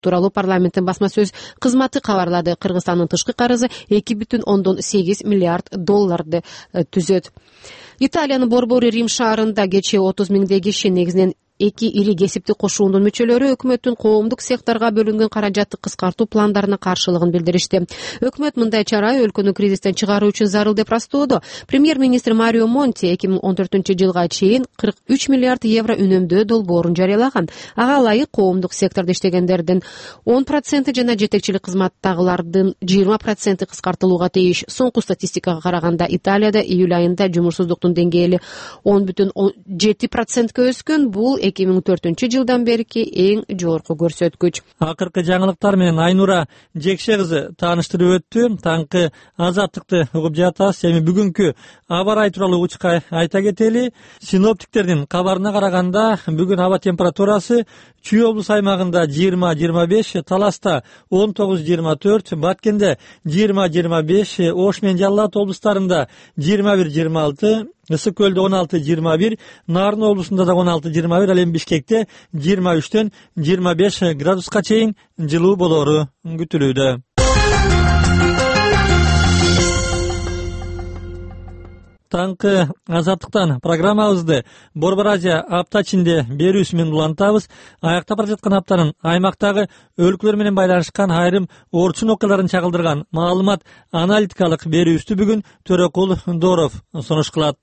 тууралуу парламенттин басма сөз кызматы кабарлады. Кыргызстандын тышкы карызы 2,8 миллиард долларды түзөт. Италиянын Борбору Рим шаарында кечээ 30 миңдей киши, негизинен эки ири кесиптик кошуундун мүчөлөрү өкмөттүн коомдук секторго бөлүнгөн каражатты кыскартуу пландарына каршылыгын билдиришти. Өкмөт мындай чара өлкөнү кризистен чыгаруу үчүн зарыл деп ырастоодо. Премьер-министр Марио Монти 2014-жылга чейин 43 миллиард евро үнөмдөө долбоорун жарыялаган. Ага ылайык коомдук сектордо иштегендердин 10% жана жетекчилик кызматтагылардын 20% кыскартылууга тийиш. Соңку статистикага караганда Италияда июль айында жумушсуздуктун деңгээли 10,7%га өскөн. Бул 2004-жылдан берки эң жогорку көрсөткүч. Акыркы жаңылыктар менен Айнура Жекше кызы тааныштырып өттү. Таңкы азаттыкты угуп жатасыз. Эми бүгүнкү аба ырайы тууралуу учка айта кетели. Синоптиктердин кабарына караганда бүгүн аба температурасы Чүй облус аймагында 20-25, Таласта 19-24, Баткенде 20-25, Ош менен Жалал Абад облустарында 21-26, Ысык көлдө 16-21, Нарын облусунда да 16-21, ал эми Бишкекте 23-төн 25 градуска чейин жылуу болору күтүлүүдө. Таңкы азаттыктан программабызды Борбор Азия апта ичинде берүүсү менен улантабыз. Аяктап бара жаткан аптанын аймактагы өлкөлөр менен байланышкан айрым орчун окуяларын чагылдырган маалымат аналитикалык берүүбүздү бүгүн Төрөкул Дооров сунуш кылат.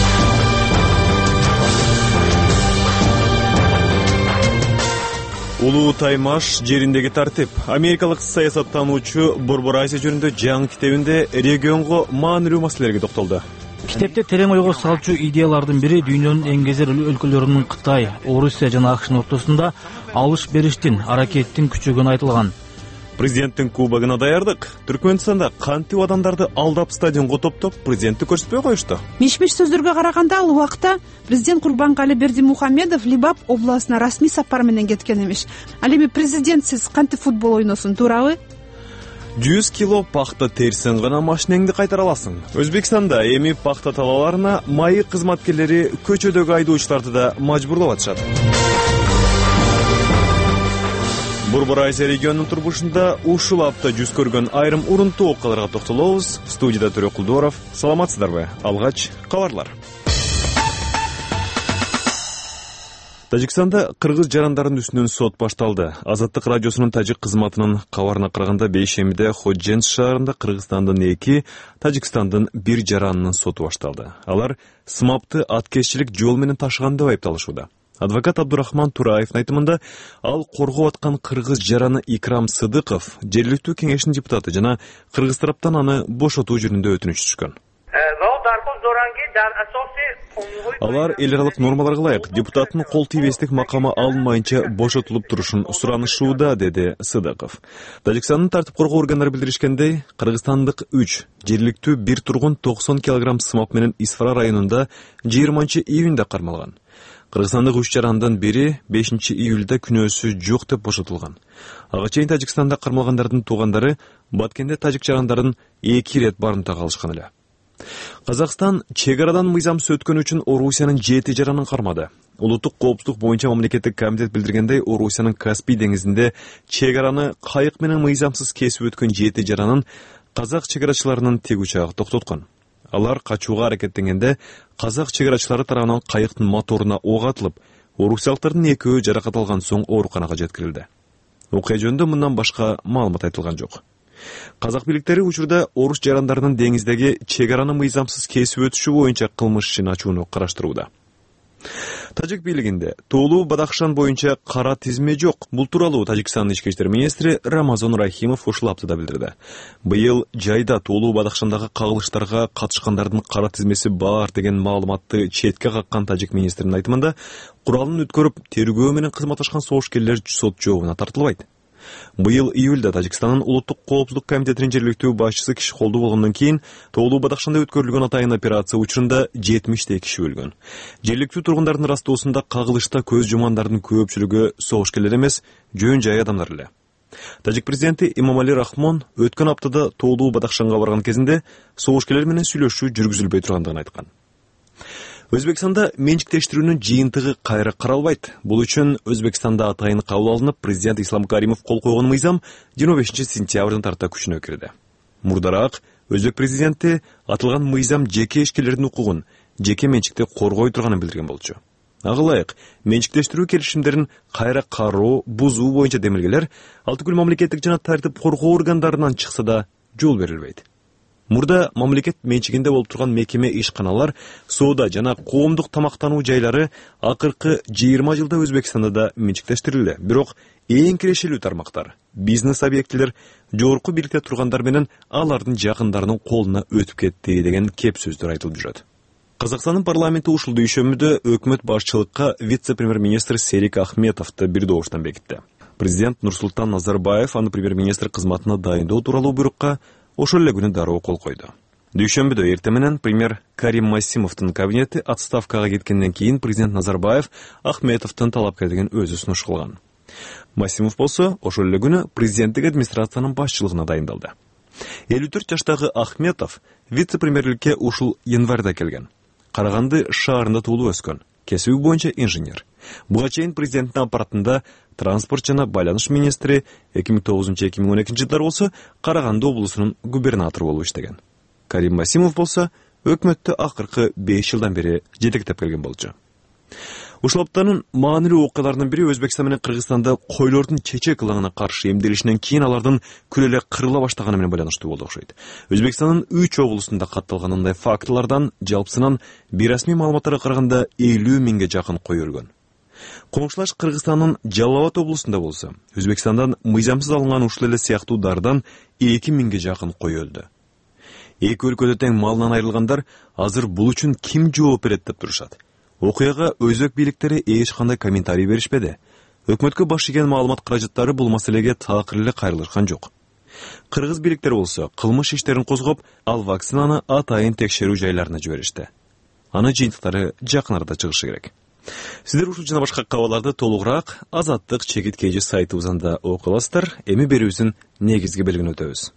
Улуу Таймаш жериндеги тартип. Америкалык саясаттануучу Борбор Азия жөнүндө жаңы китебинде регионго маанилүү маселелерге токтолду. Китепте терең ойго салчу идеялардын бири дүйнөнүн эң кезер өлкөлөрүнүн Кытай, Орусия жана АКШнын ортосунда алыш-бериштин, аракеттин күчөгөнү айтылган. Президенттин кубогуна даярдык. Түркмөнстанда кантип адамдарды алдап стадионго топтоп президентти көрсөтпөй коюшту. Миш-миш сөздөргө караганда ал убакта президент Курбангали Бердимухамедов Либап областына расмий сапар менен кеткен эмиш. Ал эми президентсиз кантип футбол ойносун, туурабы? 100 кило пахта терсең гана машинеңди кайтара аласың. Өзбекстанда эми пахта талааларына майы кызматкерлери көчөдөгү айдоочуларды да мажбурлап атышат. Борбор Азия регионунун турмушунда ушул апта жүз көргөн айрым урунтуу окуяларга токтолобуз. Студияда Төрөкул Дооров. Саламатсыздарбы? Алгач кабарлар. Тажикстанда кыргыз жарандардын үстүнөн сот башталды. Азаттык радиосунун тажик кызматынын кабарына караганда бейшембиде Ходжент шаарында Кыргызстандын 2, Тажикстандын 1 жаранынын соту башталды. Алар сымапты аткезчилик жол менен ташыган деп айыпталышууда. Адвокат Абдурахман Тураевдин айтымында ал коргоп аткан кыргыз жараны Икрам Сыдыков жергиликтүү кеңештин депутаты жана кыргыз тараптан аны бошотуу жөнүндө өтүнүч түшкөн. Алар эл аралык нормаларга ылайык депутаттын кол тийбестик макамы алынмайынча бошотулуп турушун суранышууда, деди Сыдыков. Тажикстандын тартип коргоо органдары билдиришкендей, кыргызстандык 3, жергиликтүү 1 тургун 90 кг сымап менен Исфара районунда 20-июнда кармалган. Кыргызстандык 3 жарандын бири 5-июлда күнөөсү жок деп бошотулган. Ага чейин Тажикстанда кармалгандардын туугандары Баткенде тажик жарандарын 2 рет барымтага алышкан эле. Казакстан чек арадан мыйзамсыз өткөн үчүн Орусиянын 7 жаранын кармады. Улуттук коопсуздук боюнча мамлекеттик комитет билдиргендей, Орусиянын Каспий деңизинде чек араны кайык менен мыйзамсыз кесип өткөн 7 жаранын казак чек-арачыларынын тег учагы токтоткон. Алар качууга аракеттенгенде казак чек-арачылары тарабынан кайыктын моторуна ок атылып, орусиялыктардын 2-өө жаракат алган соң ооруканага жеткирилди. Окуя жөнүндө мындан башка маалымат айтылган жок. Казак бийликтери учурда орус жарандарынын деңиздеги чек араны мыйзамсыз кесип өтүшү боюнча кылмыш ишин ачууну караштырууда. Тажик бийлигинде Тоолуу Бадахшан боюнча кара тизме жок. Бул тууралуу Тажикстандын ички иштер министри Рамазан Рахимов ушул аптада билдирди. Быйыл жайда Тоолуу Бадахшандагы кагылыштарга катышкандардын кара тизмеси бар деген маалыматты четке каккан тажик министринин айтымында, куралын өткөрүп тергөө менен кызматташкан соошкерлер сот жообуна тартылбайт. Быйыл июлда Тажикстандын улуттук коопсуздук комитетинин жергиликтүү башчысы киши колду болгондон кийин Тоолуу Бадахшанда өткөрүлгөн атайын операция учурунда 70 киши өлгөн. Жергиликтүү тургундардын растоосунда кагылышта көз жумгандардын көпчүлүгү соошкерлер эмес, жөн жай адамдар эле. Тажик президенти Имамали Рахмон өткөн аптада Тоолуу Бадахшанга барган кезинде соошкерлер менен сүйлөшүү жүргүзүлбөй тургандыгын айткан. Өзбекстанда менчиктештирүүнүн жыйынтыгы кайра каралбайт. Бул үчүн Өзбекстанда атайын кабыл алынып, президент Ислам Каримов кол койгон мыйзам 25-сентябрдын тарта күчүнө кирди. Мурдараак Өзбек президенти атылган мыйзам жеке ишкерлердин укугун, жеке менчикти коргой турганын билдирген болчу. Ага ылайык менчиктештирүү келишимдерин кайра кароо, бузуу боюнча демилгелер ал түгүл мамлекеттик жана тартип коргоо органдарынан чыкса да жол берилбейт. Мурда мамлекет менчигинде болуп турган мекеме ишканалар, соода жана коомдук тамактануу жайлары акыркы 20 жылда Өзбекстанда да менчиктештирилди. Бирок эң кирешелүү тармактар, бизнес объектилер жогорку бийликте тургандар менен алардын жакындарынын колуна өтүп кетти деген кеп сөздөр айтылып жүрөт. Казакстандын парламенти ушул дүйшөмбүдө өкмөт башчылыкка вице-премьер-министр Серик Ахметовду бир добуштан бекитти. Президент Нурсултан Назарбаев аны премьер-министр кызматына дайындоо тууралуу буйрукка ошол эле күнү дароо кол койду. Дүйшөмбүдө эртең менен премьер Карим Массимовдун кабинети отставкага кеткенден кийин президент Назарбаев Ахметовдун талапкерлигин өзү сунуш кылган. Массимов болсо ошол эле күнү президенттик администрациянын башчылыгына дайындалды. 54 жаштагы Ахметов вице-премьерликке ушул январда келген. Караганды шаарында туулуп өскөн, кесиби боюнча инженер. Буга чейин президенттин аппаратында транспорт жана байланыш министри, 2009-2012 жылдары болсо Караганды облусунун губернатору болуп иштеген. Карим Массимов болсо өкмөттү акыркы 5 жылдан бери жетектеп келген болчу. Ушул аптанын маанилүү окуяларынын бири Өзбекстан менен Кыргызстанда койлордун чечек ылаңына каршы эмделишинен кийин алардын күлө эле кырыла баштаганы менен байланыштуу болду окшойт. Өзбекстандын 3 облусунда катталган ындай фактылардан жалпысынан бейрасмий маалыматтарга караганда 50 миңге жакын кой өлгөн. Коңшулаш Кыргызстандын Жалал-Абад облусунда болсо, Өзбекстандан мыйзамсыз алынган ушул эле сыяктуу дардан 2 миңге жакын кой өлдү. Эки өлкөдө тең малынан айрылгандар азыр бул үчүн ким жооп берет деп турушат. Окуяга өзбек бийликтери эч кандай комментарий беришпеди. Өкмөткө баш ийген маалымат каражаттары бул маселеге такыр эле кайрылышкан жок. Кыргыз бийликтери болсо кылмыш иштерин козгоп, ал вакцинаны атайын текшерүү жайларына жиберишти. Анын жыйынтыктары жакын арада чыгышы керек. Сиздер ушул жана башка кабарларды толугураак Азаттык чекит KG сайтыбызында окуй аласыздар. Эми берүүбүздүн негизги белгини өтөбүз.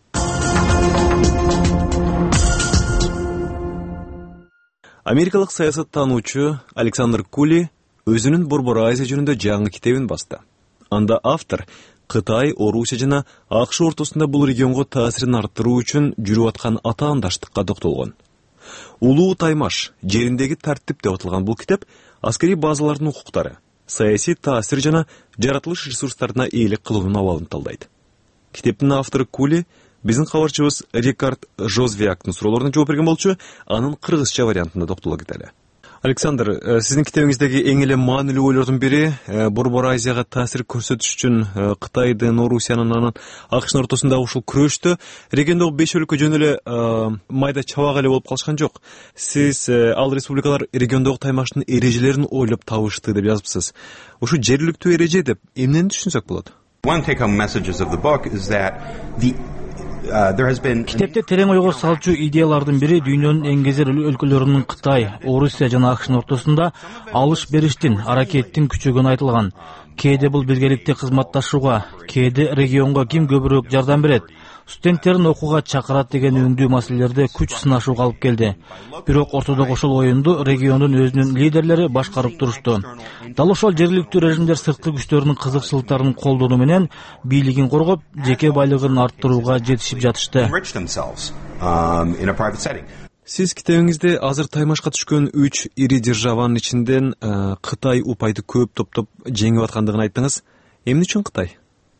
Америкалык саясаттануучу Александр Кули өзүнүн Борбор Азия жөнүндө жаңы китебин басты. Анда автор Кытай, Орусия жана АКШ ортосунда бул регионго таасирин арттыруу үчүн жүрүп аткан атаандаштыкка токтолгон. Улуу Таймаш жериндеги тартип деп аталган бул китеп аскери базалардын укуктары, саясий таасир жана жаратылыш ресурстарына ээлик кылуунун абалын талдайт. Китептин автору Кули биздин кабарчыбыз Рикард Жозвиактын суроолоруна жооп берген болчу, анын кыргызча вариантында токтоло кетели. Александр, сиздин китебиңиздеги эң эле маанилүү ойлордун бири Борбор Азияга таасир көрсөтүш үчүн Кытайдын, Орусиянын, анан АКШнын ортосундагы ушул күрөштө региондогу 5 өлкө жөн эле майда чабак эле болуп калышкан жок. Сиз ал республикалар региондогу Таймаштын эрежелерин ойлоп табышты деп жазыпсыз. Ушу жергиликтүү эреже деп эмнени түшүнсөк болот? One take-home messages of the book is that Китепте терең ойго салчу идеялардын бири дүйнөнүн эң кезер өлкөлөрүнүн Кытай, Орусия жана АКШнын ортосунда алыш-бериштин, аракеттин күчөгөнү айтылган. Кээде бул биргеликте кызматташууга, кээде регионго ким көбүрөөк жардам берет, студенттерин окууга чакырат деген үндүү маселелерде күч сынашууга алып келди. Бирок ортодогу ошол оюнду региондун өзүнүн лидерлери башкарып турушту. Дал ошол жергиликтүү режимдер сырткы күчтөрдүн кызыкчылыктарын колдонуу менен бийлигин коргоп, жеке байлыгын арттырууга жетишип жатышты. Сиз китебиңизде азыр Таймашка түшкөн 3 ири державанын ичинден Кытай упайды көп топтоп жеңип аткандыгын айттыңыз. Эмне үчүн Кытай?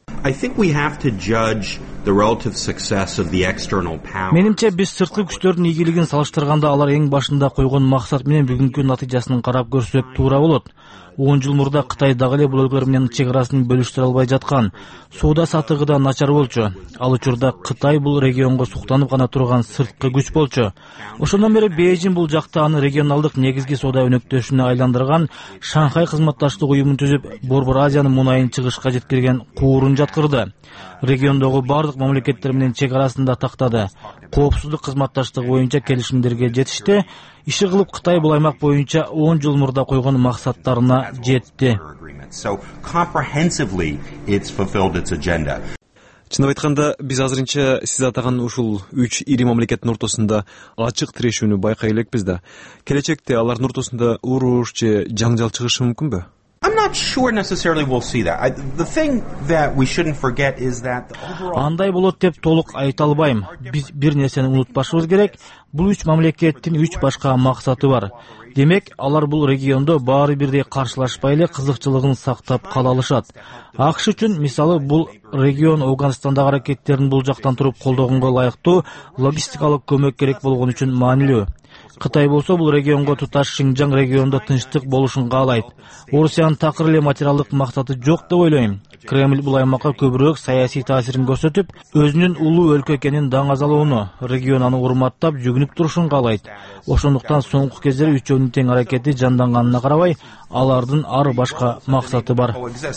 Менимче биз сырткы күчтөрдүн ийгилигин салыштырганда алар эң башында койгон максат менен бүгүнкү натыйжасын карап көрсөк туура болот. 10 жыл мурда Кытай дагы эле бул өлкөлөр менен чек арасын бөлүштүрө албай жаткан. Соода сатыгы да начар болчу. Ал учурда Кытай бул регионго суктанып гана турган сырткы күч болчу. Ошондон бери Бейжин бул жакта аны регионалдык негизги соода өнөктөшүнө айландырган Шанхай кызматташтык уюмун түзүп, Борбор Азиянын мунайын чыгышка жеткирген куурун жаткырды. Региондогу бардык мамлекеттер менен чек арасында тактады. Коопсуздук кызматташтыгы боюнча келишимдерге жетишти. Иши кылып Кытай бул аймак боюнча 10 жыл мурда койгон максаттарына жетти. Чынып айтканда, биз азырынча сиз атаган ушул 3 ири мамлекеттин ортосунда ачык тирешүүнү байкай элекпиз да. Келечекте алардын ортосунда уруш же жаңжал чыгышы мүмкүнбү? I'm not sure necessarily we'll see that. The thing that we shouldn't forget is that the overall... Андай болот деп толук айта албайм. Биз бир нерсени унутпашыбыз керек. Бул 3 мамлекеттин 3 башка максаты бар. Демек, алар бул региондо баары бирдей каршылашпай эле кызыкчылыгын сактап кала алышат. АКШ үчүн, мисалы, бул регион Афганистандагы аракеттерин бул жактан туруп колдогонго ылайыктуу логистикалык көмөк керек болгон үчүн маанилүү. Кытай болсо бул регионго туташ Шинжаң региондо тынчтык болушун каалайт. Орусиянын такыр эле материалдык максаты жок деп ойлойм. Кремль бул аймакка көбүрөөк саясий таасирин көрсөтүп, өзүнүн улуу өлкө экенин даңазалоону, регион аны урматтап, жүгүнүп турушун каалайт. Ошондуктан соңку кездери үчөөнүн тең аракети жанданганына карабай, алардын ар башка максаты бар.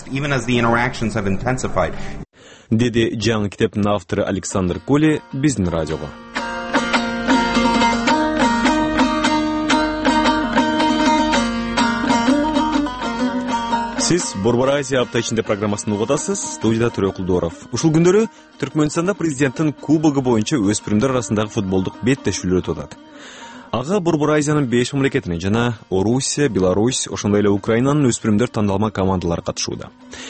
Деди жаңы китептин автору Александр Коли биздин радиого. Сиз Борбор Азия апта ичинде программасын угуп атасыз. Студияда Төрө Кулдоров. Ушул күндөрү Түркмөнстанда президенттин кубогу боюнча өспүрүмдөр арасындагы футболдук беттешүүлөр өтүп атат. Ага Борбор Азиянын 5 мамлекетинин жана Орусия, Беларусь, ошондой эле Украинанын өспүрүмдөр тандалма командалары катышууда.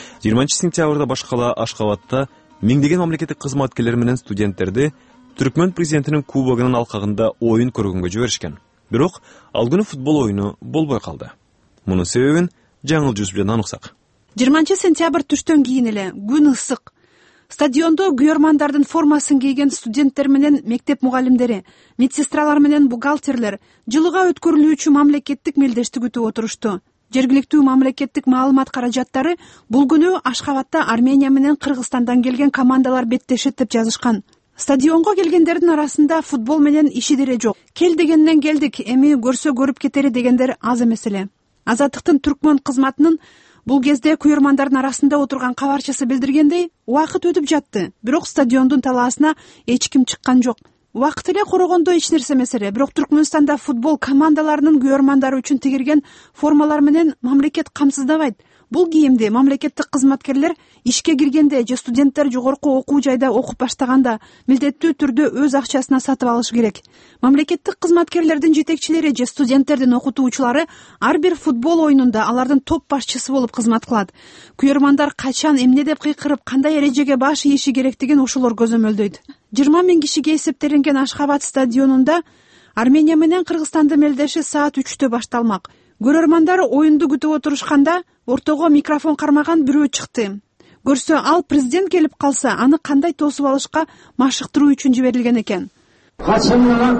20 сентябрда башкала Ашкабадта миңдеген мамлекеттик кызматкерлер менен студенттерди Түркмөн президентинин кубогунун алкагында оюн көргөнгө жиберишкен. Бирок ал күнү футбол оюну болбой калды. Мунун себебин жаңыл жүзбүдөн аныксак. 20 сентябрь түштөн кийин эле күн ысык. Стадиондо күйөрмандардын формасын кийген студенттер менен мектеп мугалимдери, медсестралар менен бухгалтерлер жылыга өткөрүлүүчү мамлекеттик мелдешти күтүп отурушту. Жергиликтүү мамлекеттик маалымат каражаттары бул күнү Ашхабадта Армения менен Кыргызстандан келген командалар беттешет деп жазышкан. Стадионго келгендердин арасында футбол менен иши деле жок. Кел дегенден келдик, эми көрсө көрүп кетери дегендер аз эмес эле. Азаттыктын түркмөн кызматынын бул кезде күйөрмандардын арасында отурган кабарчысы билдиргендей, убакыт өтүп жатты, бирок стадиондун талаасына эч ким чыккан жок. Убакыт эле корогондо эч нерсе эмес эле, бирок Түркмөнстанда футбол командаларынын күйөрмандары үчүн тигирген формалар менен мамлекет камсыздабайт. Бул кийимди мамлекеттик кызматкерлер ишке киргенде же студенттер жогорку окуу жайда окуп баштаганда милдеттүү түрдө өз акчасына сатып алыш керек. Мамлекеттик кызматкерлердин жетекчилери же студенттердин окутуучулары ар бир футбол оюнунда алардын топ башчысы болуп кызмат кылат. Күйөрмандар качан эмне деп кыйкырып, кандай эрежеге баш ийиши керектигин ошолор көзөмөлдөйт. 20 000 кишиге эсептелинген Ашхабад стадионунда Армения менен Кыргызстандын мелдеши саат 3-тө башталмак. Көрөрмандар оюнду күтүп отурушканда ортого микрофон кармаган бирөө чыкты. Көрсө ал президент келип калса, аны кандай тосуп алышка машыктыруу үчүн жиберилген экен. Качандан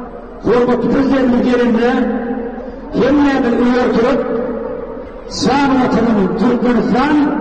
корготу президенттин жеринде кемнеди үйөртүп, сааматынын Түркмөнстан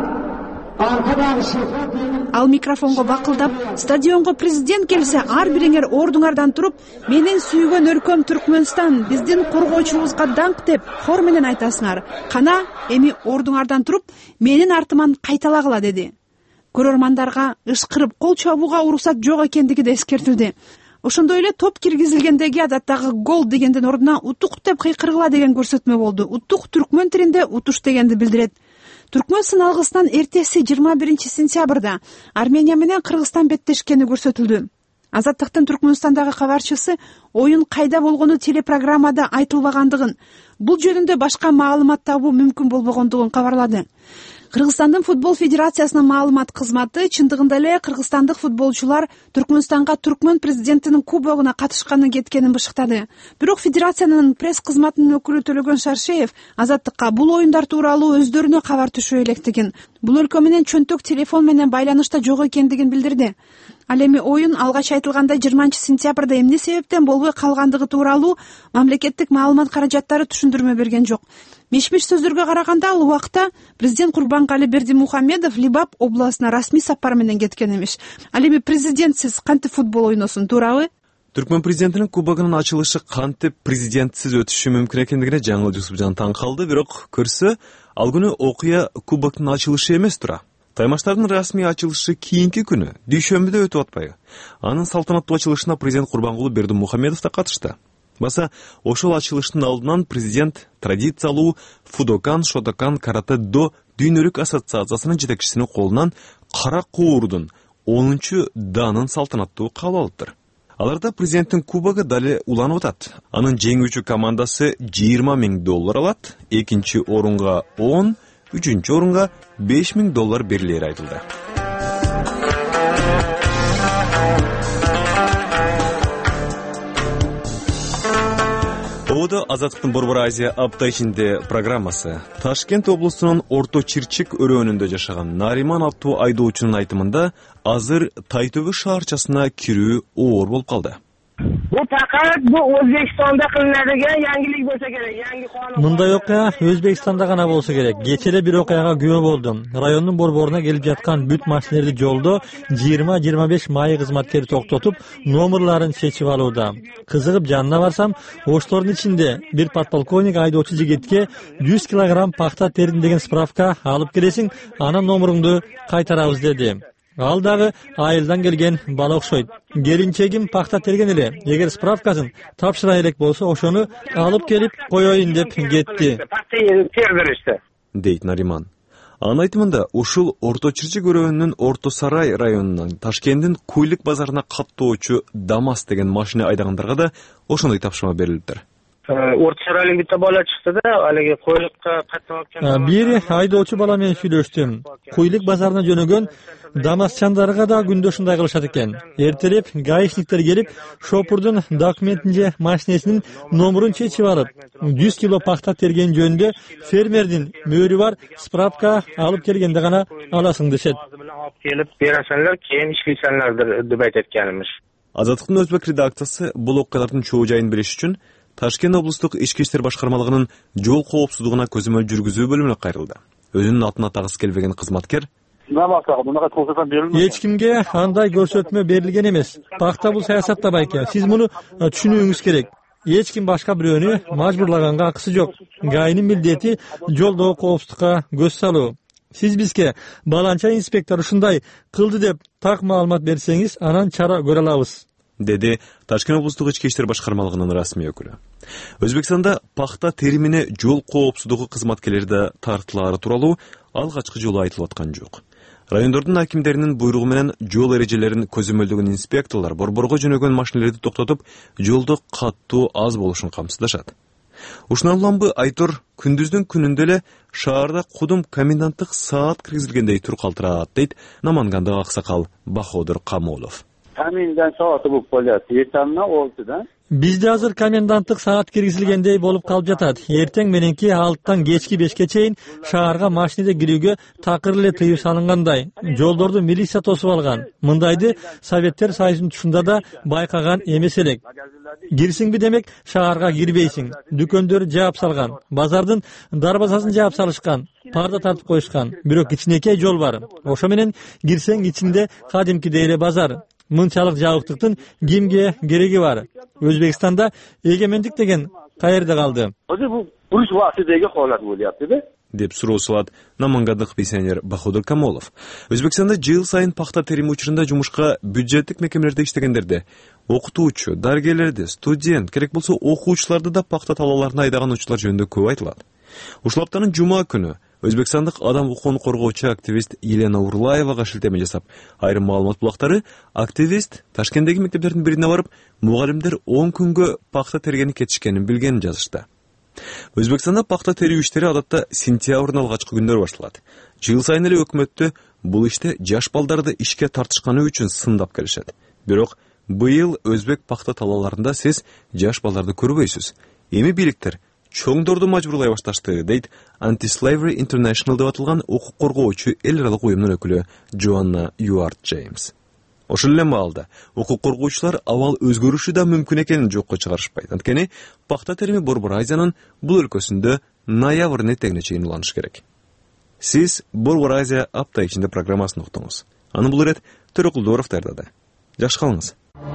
Ал микрофонго бакылдап, стадионго президент келсе, ар бириңер ордуңардан туруп, менин сүйгөн өлкөм Түркмөнстан, биздин коргоочубузга даңк деп хор менен айтасыңар. Кана, эми ордуңардан туруп, менин артыман кайталагыла деди. Көрөрмандарга ышкырып кол чабууга уруксат жок экендиги да эскертилди. Ошондой эле топ киргизилгендеги адаттагы гол дегендин ордуна утук деп кыйкыргыла деген көрсөтмө болду. Утук түркмөн тилинде утуш дегенди билдирет. Түркмөн сыналгысынан эртеси 21 сентябрда Армения менен Кыргызстан беттешкени көрсөтүлдү. Азаттыктын Түркмөнстандагы кабарчысы оюн кайда болгону телепрограммада айтылбагандыгын, бул жөнүндө башка маалымат табуу мүмкүн болбогондугун кабарлады. Кыргызстандын футбол федерациясынын маалымат кызматы чындыгында эле кыргызстандык футболчулар Түркмөнстанга түркмөн президентинин кубогуна катышканы кеткенин бышыктады. Бирок федерациянын пресс кызматынын өкүлү Төлөгөн Шаршеев Азаттыкка бул оюндар тууралуу өздөрүнө кабар түшө электигин, бул өлкө менен чөнтөк телефон менен байланышта жок экендигин билдирди. Ал эми оюн алгач айтылгандай 20 сентябрда эмне себептен болбой калгандыгы тууралуу мамлекеттик маалымат каражаттары түшүндүрмө берген жок. Миш-миш сөздөргө караганда ал убакта президент Курбангали Бердимухамедов Либап областына расмий сапар менен кеткен эмиш. Ал эми президентсиз кантип футбол ойносун, туурабы? Түркмөн президентинин кубогунун ачылышы кантип президентсиз өтүшү мүмкүн экендигине жаңыл Жусупжан таң калды, бирок көрсө, ал күнү окуя кубоктун ачылышы эмес тура. Таймаштардын расмий ачылышы кийинки күнү, дүйшөмбүдө өтүп атпайбы? Анын салтанаттуу ачылышына президент Курбангулы Бердимухамедов да катышты. Баса, ошол ачылыштын алдынан президент традициялуу Фудокан, Шотокан, Карате-до дүйнөлүк ассоциациясынын жетекчисинин колунан кара коордун 10-данын салтанаттуу кабыл алыптыр. Аларда президенттин кубогу дали уланып атат. Анын жеңүүчү командасы $20,000 алат, экинчи орунга 10, үчүнчү орунга $5,000 берилери айтылды. Ода Азаттыктын Борбор Азия апта ичинде программасы Ташкент облусунун Орто Чирчик өрөөнүндө жашаган Нариман аттуу айдоочунун айтымында азыр Тайтөбө шаарчасына кирүү оор болуп калды. Bu fakat bu O'zbekistonda qilinadigan yangilik bo'lsa kerak. Yangi qonun. Мындай окуя Өзбекстанда гана болсо керек. Кечээ бир окуяга күбө болдум. Райондун борборуна келип жаткан бүт машиналерди жолдо 20-25 майы кызматкери токтотуп, номерларын чечип алууда. Кызыгып жанына барсам, оштордун ичинде бир подполковник айдоочу жигитке 100 килограмм пахта тердим деген справка алып келесиң, анан номеруңду кайтарабыз деди. Ал дагы айылдан келген бала окшойт. Келинчегим пахта терген эле. Эгер справкасын тапшыра элек болсо, ошону алып келип коёюн деп кетти. Дейт Нариман. Анын айтымында ушул Орто Чирчик өрөөнүнүн Орто Сарай районунан Ташкенттин Куйлук базарына каттоочу ДАМАЗ деген машина айдагандарга да ошондой тапшырма берилиптир. Орто Сарайлын битте бала чыкты да, алеге Куйлукка каттап келген. Бири айдоочу бала менен сүйлөштүм. Куйлук базарына жөнөгөн ДАМАЗчандарга да күндө ушундай кылышат экен. Эртелеп гаишниктер келип, шопурдун документин же машинесинин номерун чечип алып, 100 кило пахта терген жөнүндө фермердин мөөрү бар справка алып келгенде гана аласың дешет. Алып келип бересеңер, кийин иштейсеңер деп айтканымыз. Азаттыктын өзбек редакциясы бул окуялардын чоо жайын билиш үчүн Ташкент облустук ички иштер башкармалыгынын жол коопсуздугуна көзөмөл жүргүзүү бөлүмүнө кайрылды. Өзүнүн атын атагысы келбеген кызматкер эч кимге андай көрсөтмө берилген эмес. Пахта бул саясатта байке. Сиз муну түшүнүүңүз керек. Эч ким башка бирөөнү мажбурлаганга акысы жок. ГАИнин милдети жолдогу коопсуздукка көз салуу. Сиз бизге баланча инспектор ушундай кылды деп так маалымат берсеңиз, анан чара көрө алабыз, деди Ташкент облустук ички иштер башкармалыгынын расмий өкүлү. Өзбекстанда пахта теримине жол коопсуздугу кызматкерлери да тартылаары тууралуу алгачкы жолу айтылып аткан жок. Райондордун акимдеринин буйругу менен жол эрежелерин көзөмөлдөгөн инспекторлор борборго жөнөгөн машиналерди токтотуп, жолдо каттуу аз болушун камсыздашат. Ушунан улам Айтор күндүздүн күнүндө эле шаарда кудум коменданттык саат киргизилгендей тур калтырат, дейт Намангандагы аксакал Баходур Камолов. Бизде азыр коменданттык саат киргизилгендей болуп калып жатат. Эртең мененки 6-тан кечки 5-ке чейин шаарга машинеде кирүүгө такыр эле тыюу салынгандай. Жолдорду милиция тосуп алган. Мындайды Советтер Союзунун тушунда да байкаган эмес элек. Кирсиңби демек шаарга кирбейсиң. Дүкөндөр жаап салган. Базардын дарбазасын жаап салышкан. Парда тартып коюшкан. Бирок кичинекей жол бар. Ошо менен кирсең ичинде кадимкидей эле базар. Мынчалык жабыктыктын кимге кереги бар? Өзбекстанда эгемендик деген каерде калды? Деп суроо салат Намангандык пенсионер Баходур Камолов. Өзбекстанда жыл сайын пахта терими учурунда жумушка бюджеттик мекемелерде иштегендерди, окутуучу, дарыгерлерди, студент, керек болсо окуучуларды да пахта талааларына айдаган учурлар жөнүндө көп айтылат. Ушул аптанын жума күнү Өзбекстандык адам укугун коргоочу активист Елена Урлаевага шилтеме жасап, айрым маалымат булактары активист Ташкенттеги мектептердин бирине барып, мугалимдер 10 күнгө пахта тергени кетишкенин билгенин жазышты. Өзбекстанда пахта терүү иштери адатта сентябрдын алгачкы күндөрү башталат. Жыл сайын эле өкмөттө бул иште жаш балдарды ишке тартышканы үчүн сындап келишет. Бирок быйыл өзбек пахта талааларында сиз жаш балдарды көрбөйсүз. Эми бийликтер чоңдорду мажбурлай башташты, дейт Anti-Slavery International деп атылган укук коргоочу эл аралык уюмдун өкүлү Джоанна Юарт Джеймс. Ошол эле маалда укук коргоочулар абал өзгөрүшү да мүмкүн экенин жокко чыгарышпайт. Анткени пахта терими Борбор Азиянын бул өлкөсүндө ноябрдын этегине чейин уланыш керек. Сиз Борбор Азия апта ичинде программасын уктуңуз. Аны бул ирет Төрөкулдууров даярдады. Жакшы калыңыз.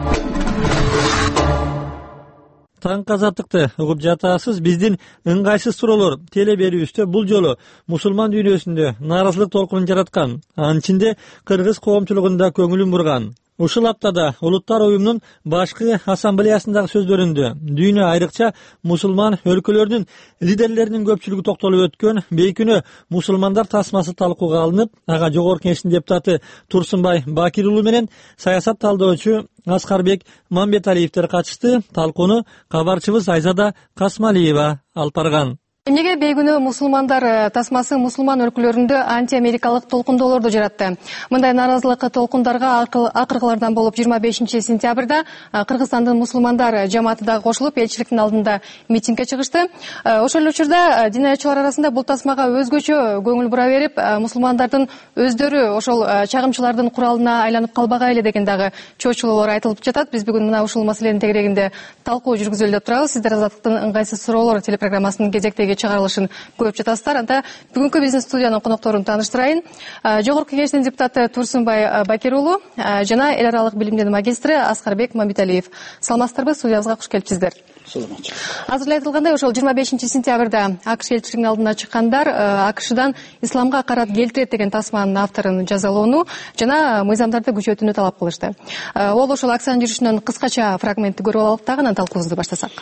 Таңкы азаттыкты угуп жатасыз. Биздин ыңгайсыз суроолор теле берүүбүздө бул жолу мусулман дүйнөсүндө нааразылык толкунун жараткан, анын ичинде кыргыз коомчулугунда көңүлүн бурган Ушул аптада Улуттар уюмунун башкы ассамблеясындагы сөздөрүндө дүйнө айрыкча мусулман өлкөлөрүнүн лидерлеринин көпчүлүгү токтолуп өткөн бейкүнө мусулмандар тасмасы талкууга алынып, ага жогорку кеңештин депутаты Турсунбай Бакир уулу менен саясат талдоочу Аскарбек Мамбеталиевдер катышты. Талкууну кабарчыбыз Айзада Касмалиева алып барган. Эмнеге бейгүнөө мусулмандар тасмасы мусулман өлкөлөрүндө антиамерикалык толкундоолорду жаратты? Мындай нааразылык толкундарга акыркылардан болуп 25-сентябрда Кыргызстандын мусулмандар жамааты дагы кошулуп, элчиликтин алдында митингге чыгышты. Ошол учурда динаятчылар арасында бул тасмага өзгөчө көңүл бура берип, мусулмандардын өздөрү ошол чагымчылардын куралына айланып калбагай эле деген дагы чоочулоолор айтылып жатат. Биз бүгүн мына ушул маселенин тегерегинде талкуу жүргүзөлү деп турабыз. Сиздер Азаттыктын ыңгайсыз суроолор телепрограммасынын кезектеги чыгарылышын көрүп жатасыздар. Анда бүгүнкү биздин студиянын конокторун тааныштырайын. Жогорку кеңештин депутаты Турсунбай Бакир уулу жана эл аралык билимдин магистри Аскарбек Мамбеталиев. Саламатсыздарбы? Студиябызга куш келипсиздер. Азыр айтылгандай, ошол 25-сентябрда АКШ элчилигинин алдына чыккандар АКШдан исламга карат келтирет деген тасманын авторун жазалоону жана мыйзамдарды күчөтүүнү талап кылышты. Ол ошол акциянын жүрүшүнөн кыскача фрагментти көрүп алып, дагы анан талкуубузду баштасак.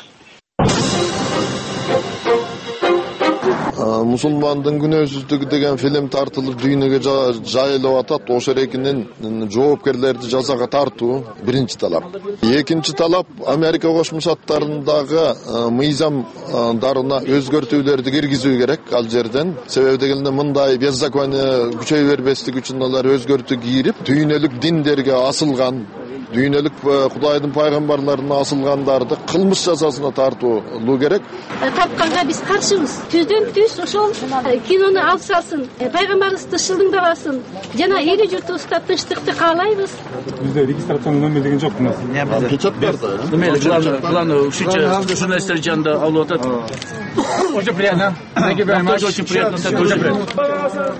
Мусулмандын күнөөсүздүгү деген фильм тартылып дүйнөгө жайылып атат. Ошол экинин жоопкерлерди жазага тартуу биринчи талап. Экинчи талап Америка Кошмо Шаттарындагы мыйзамдарына өзгөртүүлөрдү киргизүү керек ал жерден. Себеби дегенде мындай беззаконие күчөй бербестик үчүн алар өзгөртүү кирип, дүйнөлүк диндерге асылган, дүйнөлүк Кудайдын пайгамбарларына асылгандарды кылмыш жазасына тартуулуу керек. Тапканга биз каршыбыз. Түздөн түз ошол кинону алып салсын, пайгамбарыбызды шылдыңдабасын. Жана эли журтубузда тынчтыкты каалайбыз. Бизде регистрациялануу деген жок мына. Печаттарда. Главное, ушуча журналисттер жанында алып атат. Очень приятно. Thank you very much. Очень приятно.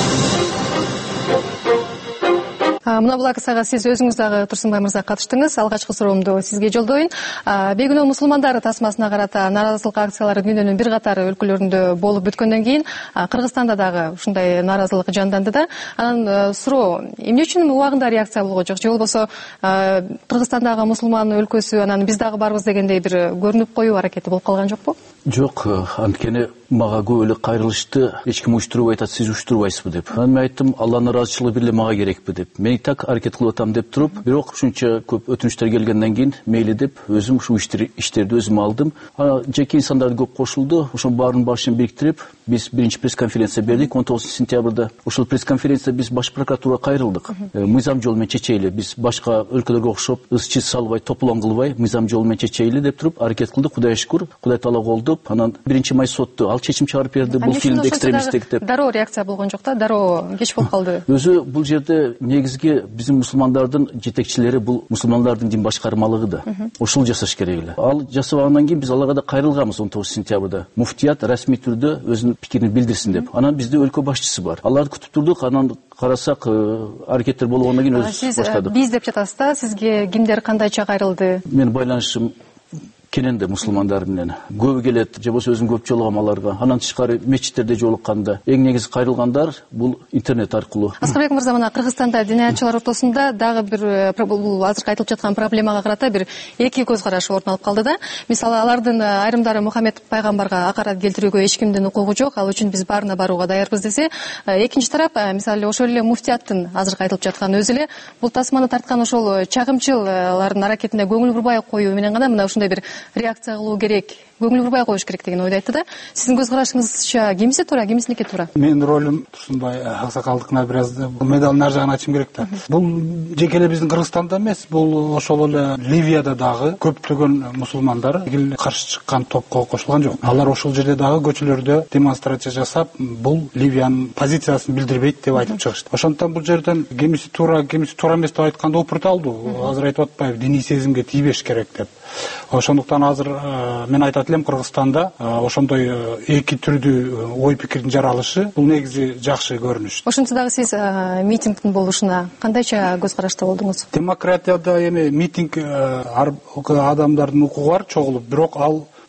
Мына бул акцияга сиз өзүңүз дагы Турсунбай мырза катыштыңыз. Алгачкы суроомду сизге жолдоюн. Бейгүнөө мусулмандар тасмасына карата нааразылык акциялары дүйнөнүн бир катар өлкөлөрүндө болуп бүткөндөн кийин Кыргызстанда дагы ушундай нааразылык жанданды да. Анан суроо, эмне үчүн убагында реакция болгон жок? Же болбосо Кыргызстандагы мусулман өлкөсү анан биз дагы барбыз дегендей бир көрүнүп коюу аракети болуп калган жокпу? Жок, анткени мага көп эле кайрылышты эч ким уюштуруп айтат, сиз уюштурбайсызбы деп. Анан мен айттым, Алланын ыраазычылыгы бир эле мага керекпи деп. Мен так аракет кылып атам деп туруп, бирок ушунча көп өтүнүчтөр келгенден кийин мейли деп өзүм ушул иштерди өзүм алдым. Жеке инсандар көп кошулду. Ошонун баарынын башын бириктирип, биз биринчи пресс-конференция бердик 19-сентябрда. Ошол пресс-конференцияда биз баш прокуратурага кайрылдык. Мыйзам жолу менен чечейли. Биз башка өлкөлөргө окшоп ыс-чыс салбай, тополоң кылбай, мыйзам жолу менен чечейли деп туруп аракет кылдык. Кудайга шүкүр, Кудай таала колдоп, анан 1-май сотту. Ал чечим чыгарып берди. Бул фильмде экстремисттик деп. Дароо реакция болгон жок да, дароо кеч болуп калды. Өзү бул жерде негизги биздин мусулмандардын жетекчилери бул мусулмандардын дин башкармалыгы да. Ошол жасаш керек эле. Ал жасабагандан кийин биз аларга да кайрылганбыз 19-сентябрда. Муфтият расмий түрдө өзүнүн пикирин билдирсин деп. Анан бизде өлкө башчысы бар. Аларды күтүп турдук, анан карасак аракеттер болгондон кийин өзүбүз баштадык. Биз деп жатасыз да, сизге кимдер кандайча кайрылды? Мен байланышым кененде мусулмандар менен көбү келет, же болбосо өзүм көп жолугам аларга. Анан тышкары мечиттерде жолукканда эң негизи кайрылгандар бул интернет аркылуу. Аскарбек мырза, мына Кыргызстанда динаятчылар ортосунда дагы бир бул азыркы айтылып жаткан проблемага карата бир эки көз караш орун алып калды да. Мисалы, алардын айрымдары Мухаммед пайгамбарга акарат келтирүүгө эч кимдин укугу жок, ал үчүн биз баарына барууга даярбыз десе, экинчи тарап, мисалы, ошол эле муфтияттын азыркы айтылып жаткан өзү эле бул тасманы тарткан ошол чагымчылардын аракетине көңүл бурбай коюу менен гана мына ушундай бир реакция кылуу керек, көңүл бурбай коюш керек деген ойду айтты да. Сиздин көз карашыңызча кимиси туура, кимисиники туура? Менин ролум Турсунбай аксакалдыкына бир аз медалдын ар жагын ачым керек да. Бул жеке эле биздин Кыргызстанда эмес, бул ошол эле Ливияда дагы көптөгөн мусулмандар каршы чыккан топко кошулган жок. Алар ошол жерде дагы көчөлөрдө демонстрация жасап, бул Ливиянын позициясын билдирбейт деп айтып чыгышты. Ошондуктан бул жерден кимиси туура эмес деп айтканда опурталдуу. Азыр айтып атпайбы, диний сезимге тийбеш керек деп. Ошондуктан азыр мен айтат элем, Кыргызстанда ошондой эки түрдүү ой пикирдин жаралышы бул негизи жакшы көрүнүш. Ошентсе дагы сиз митингдин болушуна кандайча көз карашта болдуңуз? Демократияда эми митинг ар адамдардын укугу бар чогулуп, бирок ал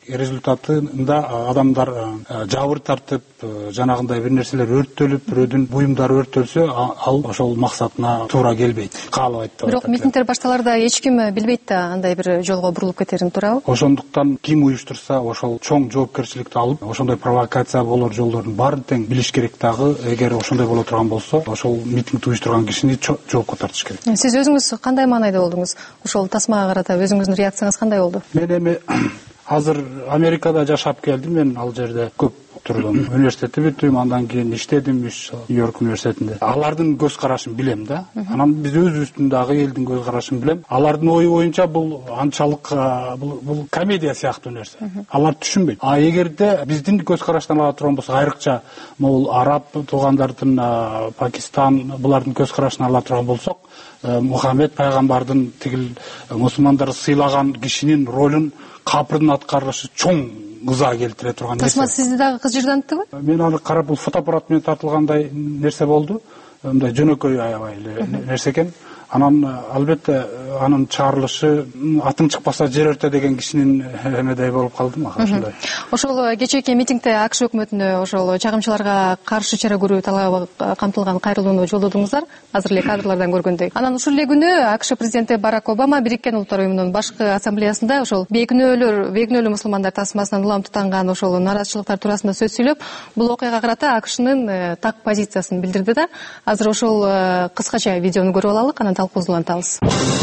результатында адамдар жабыр тартып, жанагындай бир нерселер өрттөлүп, бирөөдүн буюмдары өрттөлсө, ал ошол максатына туура келбейт, каалабайт деп. Бирок митингдер башталарда эч ким билбейт да андай бир жолго бурулуп кетерин, туурабы? Ошондуктан ким уюштурса, ошол чоң жоопкерчиликти алып, ошондой провокация болор жолдордун баарын тең билиш керек дагы. Эгер ошондой боло турган болсо, ошол митингди уюштурган кишини жоопко тартыш керек. Сиз өзүңүз кандай маанайда болдуңуз? Ошол тасмага карата өзүңүздүн реакцияңыз кандай болду? Мен эми азыр Америкада жашап келдим, мен ал жерде көп турдум. Университетти бүтүм, андан кийин иштедим Нью-Йорк университетинде. Алардын көз карашын билем да. Анан биз өзүбүздүн дагы элдин көз карашын билем. Алардын ою боюнча бул анчалык бул комедия сыяктуу нерсе. Алар түшүнбөйт. Эгерде биздин көз караштан ала турган болсок, айрыкча могул араб туугандардын, Пакистан булардын көз карашын ала турган болсок, Мухаммед пайгамбардын тигил мусулмандарды сыйлаган кишинин ролун капырдын аткарышы чоң ыза келтире турган нерсе. Тасма сизди дагы кызжырдантыбы? Мен аны карап, бул фотоаппарат менен тартылгандай нерсе болду. Мындай жөнөкөй аябай эле нерсе экен. Анан албетте анын чыгарылышы атың чыкпаса жер өртө деген кишинин эмедей болуп калдым, ошондой. Ошол кечээки митингде АКШ өкмөтүнө ошол чагымчыларга каршы чара көрүү талабы камтылган кайрылууну жолдодуңуздар, азыр эле кадрлардан көргөндөй. Анан ушул эле күнү АКШ президенти Барак Обама Бириккен Улуттар уюмунун башкы ассамблеясында ошол бейкүнөлүү мусулмандар тасмасынан улам тутанган ошол нааразычылыктар туурасында сөз сүйлөп, бул окуяга карата АКШнын так позициясын билдирди да. Азыр ошол кыскача видеону көрүп алалык, анан талкуусулантабыз.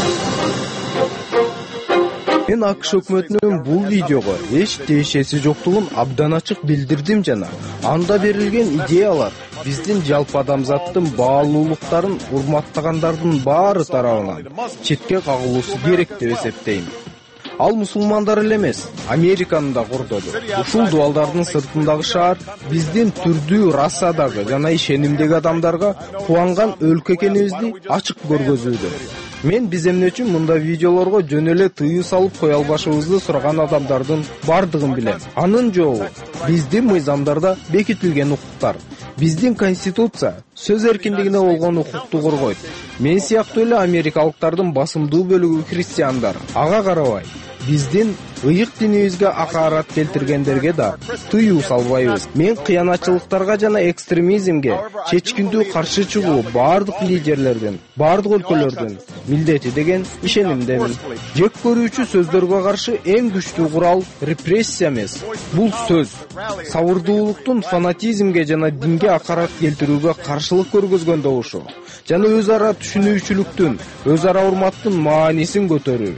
Мен АКШ өкмөтүнүн бул видеого эч тиешеси жоктугун абдан ачык билдирдим жана анда берилген идеялар биздин жалпы адамзаттын баалуулуктарын урматтагандардын баары тарабынан четке кагылуусу керек деп эсептейм. Ал мусулмандар эле эмес, Американы да кордоду. Ушул дуалдардын сыртындагы шаар биздин түрдүү расадагы жана ишенимдеги адамдарга кубанган өлкө экенибизди ачык көргөзүүдө. Мен биз эмне үчүн мындай видеолорго жөн эле тыюу салып кое албашыбызды сураган адамдардын бардыгын билем. Анын жообу биздин мыйзамдарда бекитилген укуктар. Биздин конституция сөз эркиндигине болгон укукту коргойт. Мен сыяктуу эле америкалыктардын басымдуу бөлүгү христиандар. Ага карабай, биздин ыйык динибизге акаарат келтиргендерге да тыюу салбайбыз. Мен кыянатчылыктарга жана экстремизмге чечкиндүү каршы чыгуу бардык лидерлердин, бардык өлкөлөрдүн милдети деген ишенимдемин. Жек көрүүчү сөздөргө каршы эң күчтүү курал репрессия эмес, бул сөз. Сабырдуулуктун фанатизмге жана динге акаарат келтирүүгө каршылык көргөзгөн добушу жана өз ара түшүнүүчүлүктүн, өз ара урматтын маанисин көтөрүү.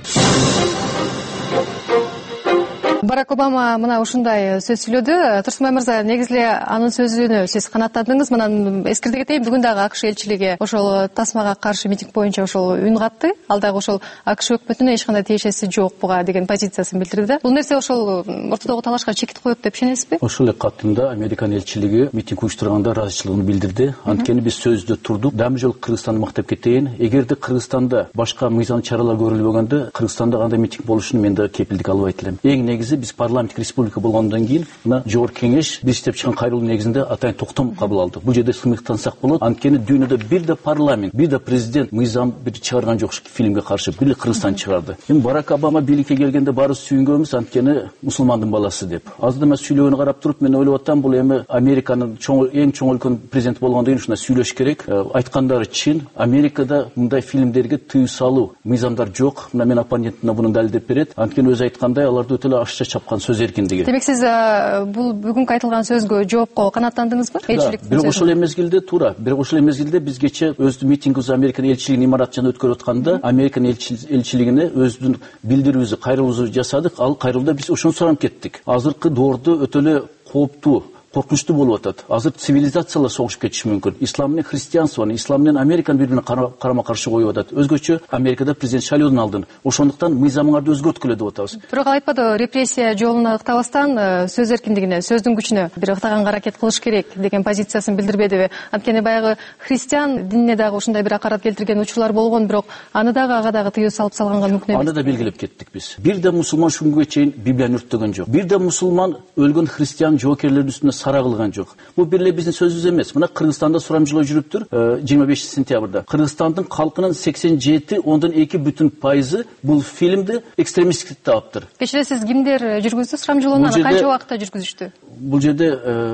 Барак Обама мына ушундай сөз сүйлөдү. Турсунбай мырза, негизи эле анын сөзүнө сиз канааттандыңыз. Мынан эскерте кетейин, бүгүн дагы АКШ элчилиги ошол тасмага каршы митинг боюнча ошол үн катты. Ал дагы ошол АКШ өкмөтүнө эч кандай тиешеси жок буга деген позициясын билдирди. Бул нерсе ошол ортодогу талашка чекит коет деп ишенесизби? Ошол эле катында Американ элчилиги митинг уюштурганда ыраазычылыгын билдирди. Анткени биз сөздө турдук. Дагы жол Кыргызстанды мактап кетейин. Эгерде Кыргызстанда башка мыйзам чаралар көрүлбөгөндө, Кыргызстанда кандай митинг болушун мен да кепилдик албайт элем. Эң негизи биз парламенттик республика болгондон кийин мына жогорку кеңеш биз иштеп чыккан кайрылуу негизинде атайын токтом кабыл алды. Бул жерде сыныктансак болот. Анткени дүйнөдө бир да парламент, бир да президент мыйзам бир чыгарган жок фильмге каршы. Бир Кыргызстан чыгарды. Эми Барак Обама бийликке келгенде баарыбыз сүйүнгөнбүз, анткени мусулмандын баласы деп. Азыр эме сүйлөгөнү карап туруп мен ойлоп атам, бул эми Американын эң чоң өлкөнүн президенти болгондон кийин ушундай сүйлөш керек. Айткандары чын, Америкада мындай фильмдерге тыюу салуу мыйзамдар жок. Мына мен оппонентиме буну далилдеп берет. Анткени өзү айткандай, аларды өтө эле ачыкча чапкан сөз эркиндиги. Демек сиз бул бүгүнкү айтылган сөзгө жоопко канааттандыңызбы? Элчилик. Бирок ошол эле мезгилде туура. Бирок ошол эле мезгилде биз кече өздүн митингибизди Американ элчилигинин имаратында өткөрүп атканда, Американ элчилигине өздүн билдирүүбүздү, кайрылуубузду жасадык. Ал кайрылууда биз ошону суранып кеттик. Азыркы доордо өтө эле кооптуу, коркунучтуу болуп атат. Азыр цивилизациялар согушуп кетиши мүмкүн. Ислам менен христианствону, ислам менен Американы бири-бирине карама-каршы коюп атат. Өзгөчө Америкада президент шайлоодун алдын. Ошондуктан мыйзамыңарды өзгөрткүлө деп атабыз. Бирок ал айтпады, репрессия жолуна ыктабастан сөз эркиндигине, сөздүн күчүнө бир ыктаганга аракет кылыш керек деген позициясын билдирбедиби? Анткени баягы христиан динине дагы ушундай бир акарат келтирген учурлар болгон, бирок аны дагы ага дагы тыюу салып салганга мүмкүн эмес. Аны да белгилеп кеттик биз. Бир да мусулман ушунгө чейин Библияны өрттөгөн жок. Бир да мусулман өлгөн христиан жоокерлердин үстүнө сара кылган жок. Бул бир эле биздин сөзүбүз эмес. Мына Кыргызстанда сурамжылоо жүрүптүр 25 сентябрда. Кыргызстандын халкынын 87,2% бул фильмди экстремисттик деп таптыр. Кечиресиз, кимдер жүргүздү сурамжылоону, канча убакытта жүргүзүштү? Бул жерде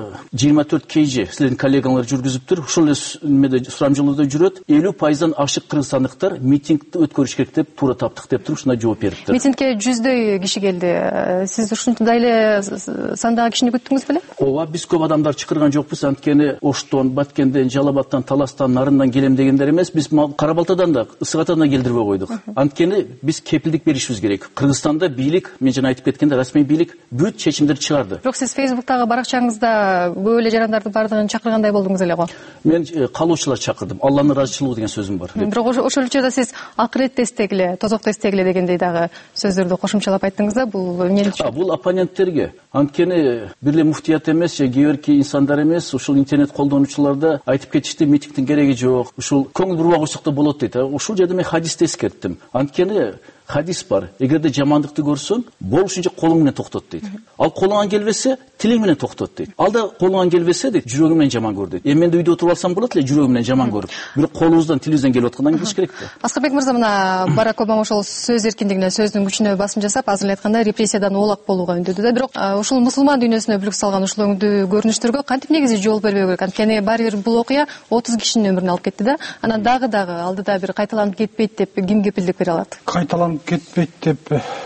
24 kg силердин коллегалар жүргүзүптүр. Ошол эле сурамжылоодо жүрөт. 50%дан ашык кыргызстандыктар митингди өткөрүш керек деп туура таптык деп туруп ушундай жооп бериптир. Митингге 100дөй киши келди. Сиз ушундай эле сандагы кишини күттүңүз беле? Ооба, биз көп адамдар чакырган жокпуз. Анткени Оштон, Баткенден, Жалал Абадтан, Таластан, Нарындан келем дегендер эмес. Биз Кара Балтадан да, Ысык Атадан да келдирбей койдук. Анткени биз кепилдик беришибиз керек. Кыргызстанда бийлик, мен жана айтып кеткенде, расмий бийлик бүт чечимдерди чыгарды. Бирок сиз Facebook'тагы баракчаңызда көп эле жарандардын бардыгын чакыргандай болдуңуз эле го. Мен калуучулар чакырдым. Алланын ыраазычылыгы деген сөзүм бар. Бирок ошол учурда сиз акырет эстегиле, тозокто эстегиле дегендей дагы сөздөрдү кошумчалап айттыңыз да, бул эмне үчүн? Бул оппоненттерге. Анткени бир эле муфтият эмес, же кээ бирки инсандар эмес, ушул интернет колдонуучуларда айтып кетишти, митингдин кереги жок. Ушул көңүл бурбай койсок да болот дейт. Ушул жерде мен хадисти эскерттим. Анткени хадис бар. Эгерде жамандыкты көрсөң, болушунча колуң менен токтот дейт. Ал колуңан келбесе, тилиң менен токтот дейт. Ал да колуңан келбесе дейт, жүрөгүң менен жаман көр дейт. Эми мен үйдө отуруп алсам болот эле жүрөгүм менен жаман көрүп. Бирок колубуздан, тилибизден келип аткандан кылыш керек да. Аскарбек мырза, мына Барак Обама ошол сөз эркиндигине, сөздүн күчүнө басым жасап, азыр эле айтканда репрессиядан оолак болууга үндөдү да. Бирок ушул мусулман дүйнөсүнө бүлүк салган ушул өңдүү көрүнүштөргө кантип негизи жол бербөө керек? Анткени баары бир бул окуя 30 кишинин өмүрүн алып кетти да. Анан дагы алдыда бир кайталанып кетпейт деп ким кепилдик бере алат? Кайталанып кетпейт деп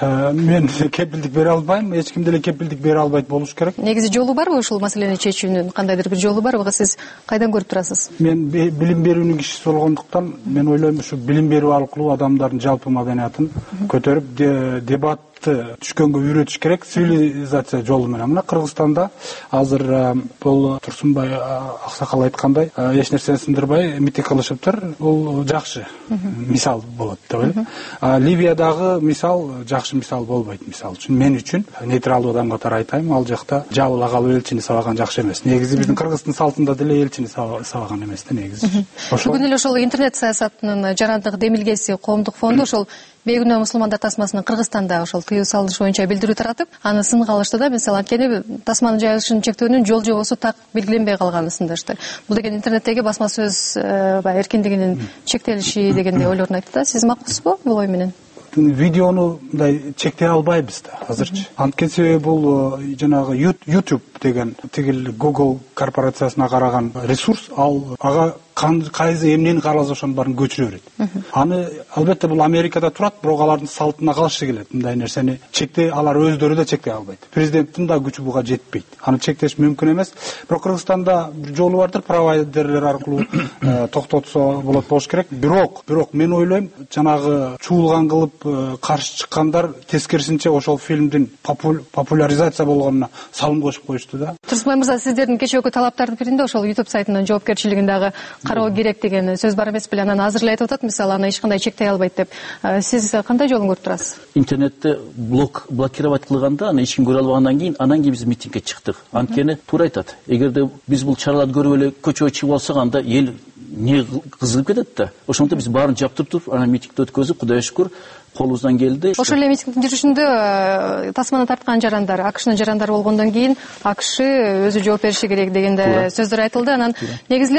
мен кепилдик бере албайм. Эч ким деле кепилдик бере албайт болуш керек. Негизи жолу барбы ушул маселени чечүүнүн? Кандайдыр бир жолу барбы? Сиз кайдан көрүп турасыз? Мен билим берүүнүн кишиси болгондуктан мен ойлойм ушу билим берүү аркылуу адамдардын жалпы маданиятын көтөрүп дебатты түшкөнгө үйрөтүш керек, цивилизация жолу менен. Мына Кыргызстанда азыр бул Турсунбай аксакал айткандай эч нерсени сындырбай митинг кылышыптыр. Бул жакшы мисал болот деп ойлойм. Ливиядагы мисал жакшы мисал болбойт. Мисал үчүн мен үчүн нейтралдуу адам катары айтайм, ал жакта жабыла калып элчини сабаган жакшы эмес. Негизи биздин Кыргыздын салтында деле элчини сабаган эмес да негизи. Бүгүн эле ошол интернет саясатынын жарандык демилгеси коомдук фонду ошол бейгүнөө мусулмандар тасмасынын Кыргызстанда ошол тыюу салыш боюнча билдирүү таратып, аны сынга алышты да. Мисалы, анткени тасманын жайылышын чектөөнүн жол жобосу так белгиленбей калганын сындырышты. Бул деген интернеттеги басма сөз эркиндигинин чектелиши дегендей ойлорун айтты да. Сиз макулсузбу бул ой менен? Видеону мындай чектей албайбыз да азырчы. Анткени себеби бул жанагы YouTube деген тигил Google корпорациясына караган ресурс, ал ага кайсы эмнени каралса ошонун баарын көчүрө берет. Аны албетте бул Америкада турат, бирок алардын салтына калышы келет. Мындай нерсени чектей алар өздөрү да чектей албайт. Президенттин да күчү буга жетпейт. Аны чектеш мүмкүн эмес. Бирок Кыргызстанда бир жолу бардыр, провайдерлер аркылуу токтотсо болот болуш керек. Бирок мен ойлойм, жанагы чуулган кылып каршы чыккандар тескерисинче ошол фильмдин популяризация болгонуна салым кошуп коюшту да. Турсунбай мырза, сиздердин кечээкү талаптардын биринде ошол YouTube сайтынын жоопкерчилигин дагы кароо керек деген сөз бар эмес беле? Анан азыр эле айтып атат, мисалы, аны эч кандай чектей албайт деп. Сиз кандай жолун көрүп турасыз? Интернетте блокировать кылганда, аны эч ким көрө албагандан кийин, анан кийин биз митингге чыктык. Анткени туура айтат. Эгерде биз бул чараларды көрүп эле көчөгө чыгып алсак, анда эл не кызыгып кетет да. Ошондо биз баарын жаптырып туруп, анан митингди өткөзүп, Кудайга шүкүр, колубуздан келди. Ошол эле митингдин жүрүшүндө тасманы тарткан жарандар, АКШнын жарандары болгондон кийин АКШ өзү жооп бериши керек дегенде сөздөр айтылды. Анан негизи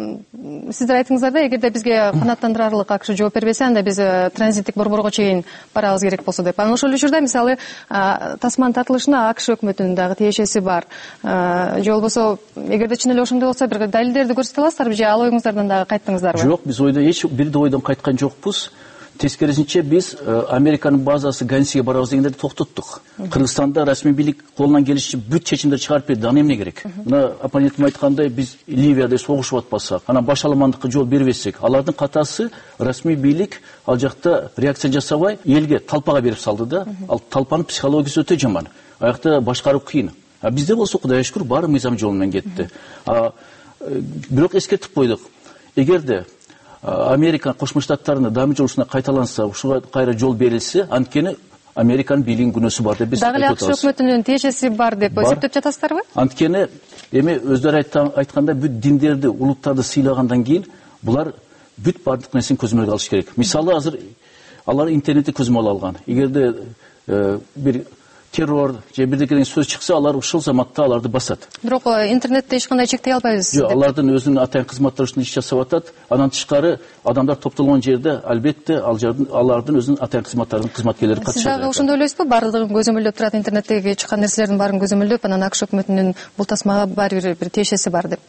эле сиздер айтыңыздар да, эгерде бизге канааттандырарлык АКШ жооп бербесе, анда биз транзиттик борборго чейин барабыз керек болсо деп. Анан ошол учурда мисалы тасманын тартылышына АКШ өкмөтүнүн дагы тиешеси бар. Же болбосо, эгерде чын эле ошондой болсо, бир далилдерди көрсөтө аласыздарбы же ал оюңуздардан дагы кайттыңыздарбы? Жок, биз эч бир да ойдон кайткан жокпуз. Тескерисинче биз Американын базасы Ганьсиге барабыз дегендерди токтоттук. Кыргызстанда расмий бийлик колунан келишинче бүт чечимдер чыгарып берди. Аны эмне керек? Мына оппонентим айткандай, биз Ливияда согушуп атпасак, анан башаламандыкка жол бербесек, алардын катасы расмий бийлик ал жакта реакция жасабай, элге талпага берип салды да. Ал талпанын психологиясы өтө жаман. Аякта башкаруу кыйын. Бизде болсо, Кудайга шүкүр, баары мыйзам жолу менен кетти. Бирок эскертип койдук. Эгерде Америка Кошмо Штаттарына дамуу жолусуна кайталанса, ушуга кайра жол берилсе, анткени Американын бийлигинин күнөөсү бар деп биз айтып атабыз. Дагы АКШ өкмөтүнүн тиешеси бар деп эсептеп жатасыздарбы? Анткени эми өздөрү айткандай, бүт диндерди, улуттарды сыйлагандан кийин булар бүт бардык нерсени көзөмөлгө алыш керек. Мисалы, азыр алар интернетти көзөмөл алган. Эгерде бир террор же бирдекеден сөз чыкса, алар ушул заматта аларды басат. Бирок интернетте эч кандай чектей албайбыз. Жок, алардын өзүнүн атайын кызматтары ушундай иш жасап атат. Анан тышкары адамдар топтолгон жерде албетте алардын өзүнүн атайын кызматтарынын кызматкерлери катышат. Сиз дагы ошондой ойлойсузбу? Бардыгын көзөмөлдөп турат, интернеттеги чыккан нерселердин баарын көзөмөлдөп, анан АКШ өкмөтүнүн бул тасмага баары бир тиешеси бар деп.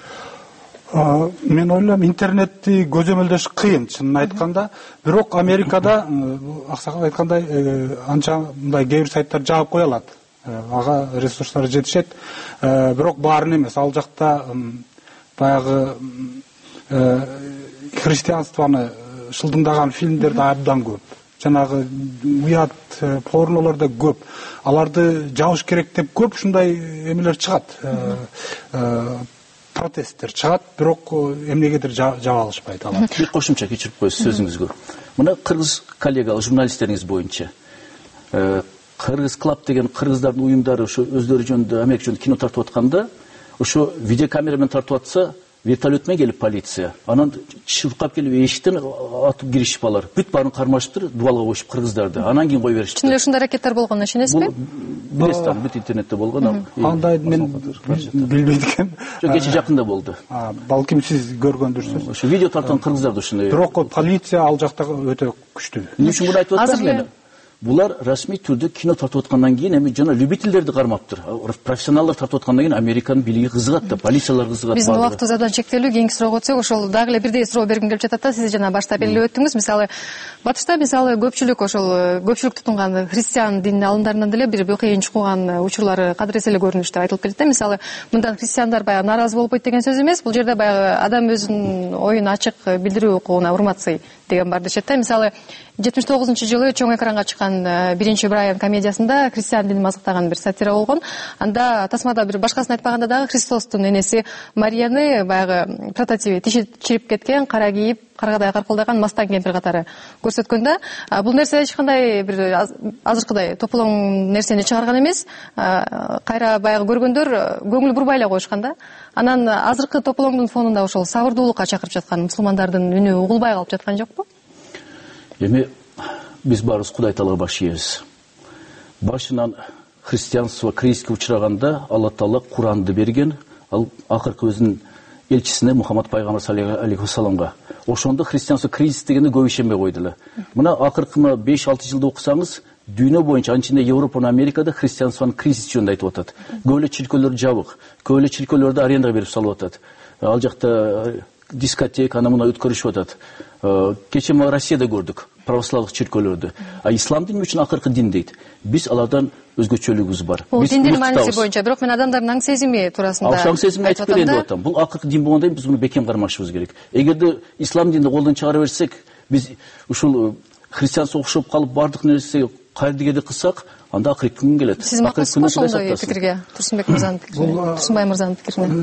Мен ойлойм, интернетти көзөмөлдөш кыйын, чынын айтканда. Бирок Америкада аксакал айткандай анча мындай кээ бир сайттар жаап кое алат. Ага ресурстары жетишет. Бирок баарын эмес. Ал жакта баягы христианствону шылдыңдаган фильмдер да абдан көп. Жанагы уят порнолор да көп. Аларды жабыш керек деп көп ушундай эмелер чыгат. Протесттер чыгат, бирок эмнегедир жаба алышпайт алар. Бир кошумча кечирип коесуз сөзүңүзгө. Мына кыргыз коллегалар, журналисттериңиз боюнча Кыргыз клуб деген кыргыздардын уюмдары ошо өздөрү жөнүндө Америка жөнүндө кино тартып атканда, ошо видеокамера менен тартып атса, вертолет менен келип полиция, анан чуркап келип эшиктен атып киришип алар. Бүт баарын кармашыптыр, дубалга коюшуп кыргыздарды. Анан кийин кой беришти. Чын эле ушундай аракеттер болгонун ишенесизби? Билесиз, бүт интернетте болгон. Андай мен билбейт экенмин. Жок, кече жакында болду. Балким сиз көргөндүрсүз. Ошо видео тарткан кыргыздарды ушундай. Бирок полиция ал жакта өтө күчтүү. Эмне үчүн буну айтып атам? Булар расмий түрдө кино тартып аткандан кийин эми жана любительдерди кармаптыр. Профессионалдар тартып аткандан кийин Американын бийлиги кызыгат да, полициялар кызыгат. Биздин убактыбыз абдан чектелүү. Кийинки суроого өтсөк, ошол дагы эле бирдей суроо бергим келип жатат да. Сиз жана башта белгилеп өттүңүз. Мисалы, батышта көпчүлүк ошол көпчүлүк тутунган христиан динин алымдарынан деле бир кыйын чуккан учурлары кадыр эселе көрүнүштүү айтылып келет да. Мисалы, мындан христиандар баягы нааразы болуп койт деген сөз эмес. Бул жерде баягы адам өзүнүн оюн ачык билдирүү укугуна урмат сый деген бар дешет да. Мисалы, 79-жылы чоң экранга чыккан биринчи Брайан комедиясында христиан динин мазыктаган бир сатира болгон. Анда тасмада бир башкасын айтпаганда дагы Христостун энеси Марияны баягы прототиби тиши чирип кеткен, кара кийип, каргадай каркылдаган мастан кемпир катары көрсөткөндө, бул нерсе эч кандай бир азыркыдай тополоң нерсени чыгарган эмес. Кайра баягы көргөндөр көңүл бурбай эле коюшкан да. Анан азыркы тополоңдун фонунда ошол сабырдуулукка чакырып жаткан мусулмандардын үнү угулбай калып жаткан жокпу? Эми биз баарыбыз Кудай Таалага баш ийебиз. Башынан христианство кризиске учураганда Алла Таала Куранды берген, ал акыркы өзүнүн элчисине Мухаммад пайгамбар саллаллаху алейхи вассаламга. Ошондо христианство кризис дегенди көп ишенбей койдулар. Мына акыркы 5-6 жылда окусаңыз, дүйнө боюнча, анчында Европа менен Америкада христианствонун кризис жөнүндө айтып атат. Көп эле чиркөөлөр жабык, көп эле чиркөөлөрдү арендага берип салып атат. Ал жакта дискотека ана мына өткөрүшүп атат. Кече мы Россияда көрдүк православдык чиркөөлөрдү. Ислам дини үчүн акыркы дин дейт. Биз алардан өзгөчөлүгүбүз бар. Бул диндин мааниси боюнча, бирок мен адамдардын аң сезими туурасында аң сезимин айтып берейин деп атам. Бул акыркы дин болгондон кийин биз муну бекем кармашыбыз керек. Эгерде ислам динди колдон чыгара берсек, биз ушул христианство окшоп калып бардык нерсе кайдыгеде кылсак, анда акыркы күн келет. Сиз макулсузбу ошондой пикирге? Турсунбек мырзанын пикирине, Турсунбай мырзанын пикирине?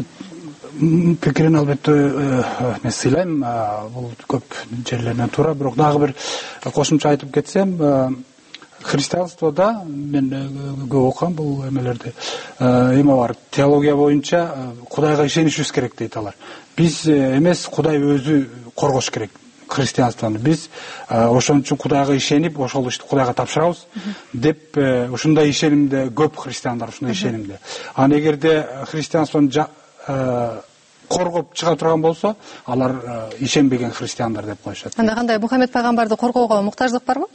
Пикирин албетте мен сыйлайм, бул көп жерлеринен туура, бирок дагы бир кошумча айтып кетсем, христианствода мен көп окугам бул эмелерди. Эме бар, теология боюнча Кудайга ишенишибиз керек дейт алар. Биз эмес, Кудай өзү коргош керек христианствону. Биз ошон үчүн Кудайга ишенип, ошол ишти Кудайга тапшырабыз деп ушундай ишенимде көп христиандар ушундай ишенимде. Аны эгерде христианствону коргоп чыга турган болсо, алар ишенбеген христиандар деп коюшат. Анда кандай Мухаммед пайгамбарды коргоого муктаждык барбы?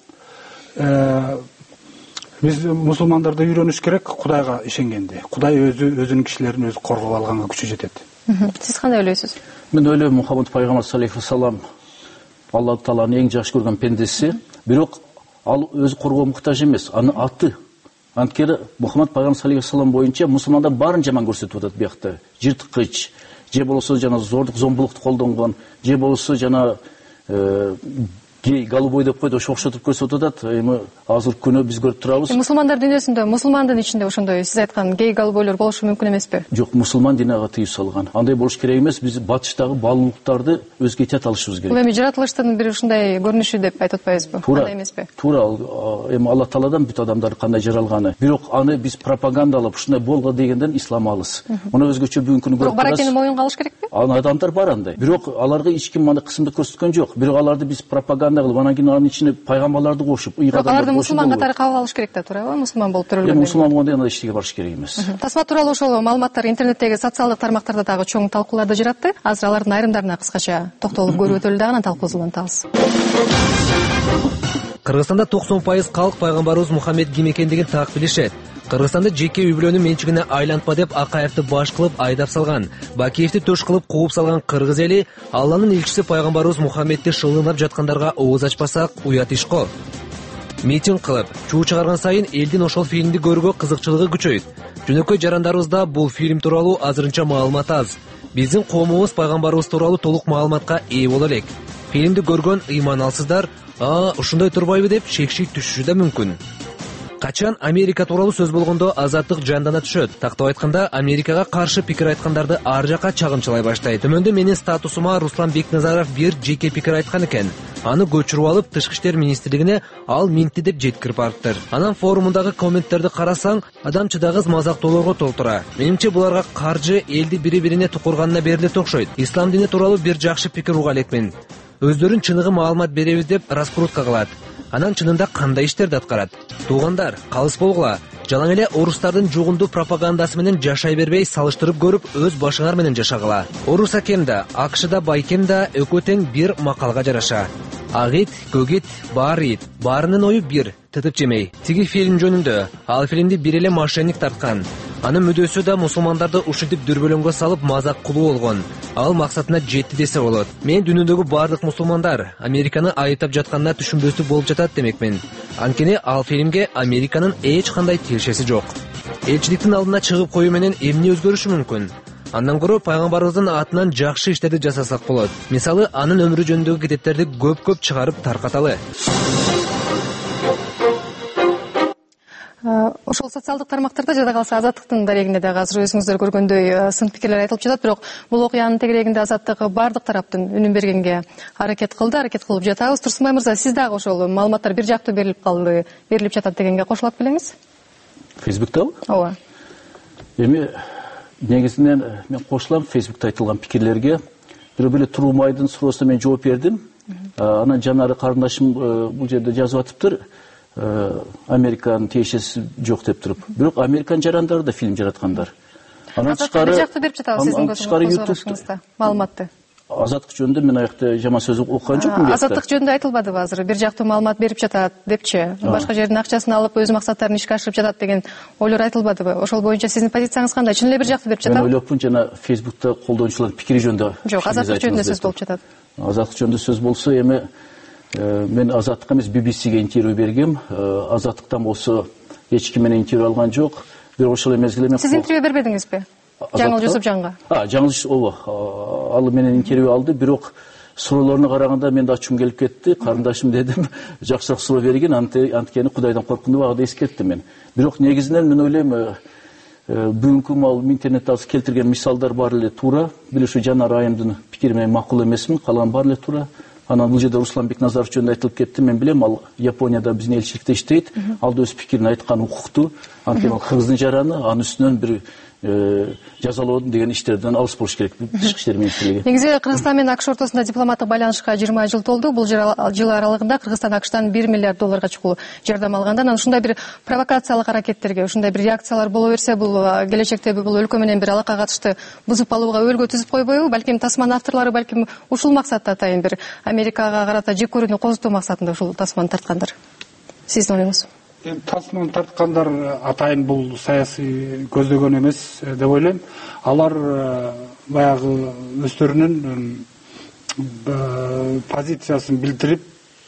Биз мусулмандарда үйрөнүш керек Кудайга ишенгенде. Кудай өзүнүн кишилерин өзү коргоп алганга күчү жетет. Сиз кандай ойлойсуз? Мен ойлойм, Мухаммед пайгамбар саллаллаху алейхи вассалам Алла Тааланын эң жакшы көргөн пендеси, бирок ал өзү коргоого муктаж эмес, анын аты. Анткени Мухаммед пайгамбар саллаллаху алейхи вассалам боюнча мусулмандар баарын жаман көрсөтүп атат биякта. Жырткыч, же болсо жана зордук, зомбулукту колдонгон, же болсо жана гей, голубой деп койду, ошо окшотуп көрсөтүп атат. Эми азыркы күнү биз көрүп турабыз. Мусулмандар дүйнөсүндө, мусулмандын ичинде ошондой сиз айткан гей, голубойлор болушу мүмкүн эмеспи? Жок, мусулман дини ага тыюу салган. Андай болуш керек эмес, биз батыштагы баалуулуктарды өзгөчө алышыбыз керек. Бул эми жаратылыштын бир ушундай көрүнүшү деп айтып атпайбызбы? Андай эмеспи? Туура, эми Алла Тааладан бүт адамдар кандай жаралганы. Бирок аны биз пропагандалап ушундай болгон дегенден ислам алыс. Муну өзгөчө бүгүнкү күнү көрүп турабыз. Бирок бар экенин моюнга алыш керекпи? Аны адамдар бар андай. Бирок аларга эч ким аны кысымды көрсөткөн жок. Бирок аларды биз пропаганда кандай кылып анан кийин анын ичине пайгамбарларды кошуп аларды мусулман катары кабыл алыш керек да, туурабы? Мусулман болуп төрөлгөн. Мусулман болгондо андай иштеге барыш керек эмес. Тасма тууралуу ошол маалыматтар интернеттеги социалдык тармактарда дагы чоң талкууларды жаратты. Азыр алардын айрымдарына кыскача токтолуп көрүп өтөлү дагы, анан талкуубузду улантабыз. Кыргызстанда 90% калк пайгамбарыбыз Мухаммед ким экендигин так билишет. Кыргызстанды жеке үй-бүлөнүн менчигине айлантпа деп Акаевди баш кылып айдап салган, Бакиевди төш кылып кууп салган кыргыз эли Алланын элчиси пайгамбарыбыз Мухаммедти шылынап жаткандарга ооз ачпасак уят иш го. Митинг кылып, чуу чыгарган сайын элдин ошол фильмди көрүүгө кызыкчылыгы күчөйт. Жөнөкөй жарандарыбызда бул фильм тууралуу азырынча маалымат аз. Биздин коомубуз пайгамбарыбыз тууралуу толук маалыматка ээ боло элек. Фильмди көргөн ыйман алсыздар, ушундай турбайбы деп шекши түшүшү да мүмкүн. Качан Америка тууралуу сөз болгондо азаттык жандана түшөт. Тактап айтканда, Америкага каршы пикир айткандарды ар жака чагымчылай баштайт. Төмөндө менин статусума Руслан Бекназаров бир жеке пикир айткан экен. Аны көчүрүп алып, Тышкы иштер министрлигине ал минти деп жеткирип барыптыр. Анан форумундагы комменттерди карасаң, адам чыдагыз мазактоолорго толтура. Менимче буларга каржы элди бири-бирине тукурганына берилет окшойт. Ислам дини тууралуу бир жакшы пикир уга элекмин. Өздөрүн чыныгы маалымат беребиз деп раскрутка кылат. Анан чынында кандай иштерди аткарат? Туугандар, калыс болгула. Жалаң эле орустардын жугунду пропагандасы менен жашай бербей, салыштырып көрүп, өз башыңар менен жашагыла. Орус акем да, АКШда байкем да экөө тең бир макалга жараша. Ак ит, көк ит, баары ит. Баарынын ою бир, тытып жемей. Тиги фильм жөнүндө, ал фильмди бир эле мошенник тарткан. Анын мүдөөсү да мусулмандарды ушинтип дүрбөлөңгө салып мазак кылуу болгон. Ал максатына жетти десе болот. Мен дүйнөдөгү бардык мусулмандар Американы айыптап жатканына түшүнбөстүк болуп жатат демекмин. Анткени ал фильмге Американын эч кандай тиешеси жок. Элчиликтин алдына чыгып коюу менен эмне өзгөрүшү мүмкүн? Андан көрө пайгамбарыбыздын атынан жакшы иштерди жасасак болот. Мисалы, анын өмүрү жөнүндөгү китептерди көп чыгарып таркаталы. Ошол социалдык тармактарда жада калса Азаттыктын дарегинде дагы азыр өзүңүздөр көргөндөй сын пикирлер айтылып жатат, бирок бул окуянын тегерегинде Азаттык бардык тараптын үнүн бергенге аракет кылып жатабыз. Турсунбай мырза, сиз дагы ошол маалыматтар бир жактуу берилип жатат дегенге кошулат белеңиз? Фейсбуктабы? Ооба. Эми негизинен мен кошулам Фейсбукта айтылган пикирлерге. Бирок эле Турумайдын суроосуна мен жооп бердим. Анан жанары карындашым бул жерде жазып атыптыр. Американын тиешеси жок деп туруп. Бирок Американ жарандары да фильм жараткандар. Анан тышкары жакты берип жатабыз сиздин көзүңүзгө маалыматты. Азаттык жөнүндө мен аякта жаман сөз окуган жокмун. Азаттык жөнүндө айтылбадыбы азыр? Бир жактуу маалымат берип жатат депчи. Башка жердин акчасын алып өз максаттарын ишке ашырып жатат деген ойлор айтылбадыбы? Ошол боюнча сиздин позицияңыз кандай? Чын эле бир жактуу берип жатабы? Мен ойлопмун, жана Фейсбукта колдонуучулардын пикири жөнүндө. Жок, Азаттык жөнүндө сөз болуп жатат. Азаттык жөнүндө сөз болсо, эми мен Азаттыкка эмес BBC-ге интервью бергем. Азаттыктан болсо эч ким менен интервью алган жок. Бирок ошол мезгилде мен Сиз интервью бербедиңизби? Жаңыл Жусупжанга. Жаңыл ооба. Ал менен интервью алды, бирок суроолоруна караганда мен да ачуум келип кетти. Карындашым дедим, жакшыраак суроо берген, анткени Кудайдан коркунду багыда эскерттим мен. Бирок негизинен мен ойлойм, бүгүнкү мал интернетте азыр келтирген мисалдар баары эле туура. Бир ушу Жанар Айымдын пикири менен макул эмесмин, калган баары эле туура. Анан бул жерде Руслан Бекназаров жөнүндө айтылып кетти. Мен билем, ал Японияда биздин элчиликте иштейт. Ал да өз пикирин айткан укуктуу. Анткени ал кыргыздын жараны, анын үстүнөн бир жазалоо деген иштерден алыс болуш керек Тышкы иштер министрлиги. Негизи Кыргызстан менен АКШ ортосунда дипломаттык байланышка 20 жыл толду. Бул жыл аралыгында Кыргызстан АКШтан $1 миллиард чукул жардам алганда, анан ушундай бир провокациялык аракеттерге, ушундай бир реакциялар боло берсе, бул келечекте бул өлкө менен бир алака катышты бузуп алууга өлгө түзүп койбойбу? Балким тасманын авторлору балким ушул максатта атайын бир Америкага карата жек көрүүнү козутуу максатында ушул тасманы тарткандар. Сиздин оюңуз? Тасманы тарткандар атайын бул саясий көздөгөн эмес деп ойлойм. Алар баягы өздөрүнүн позициясын билдирип,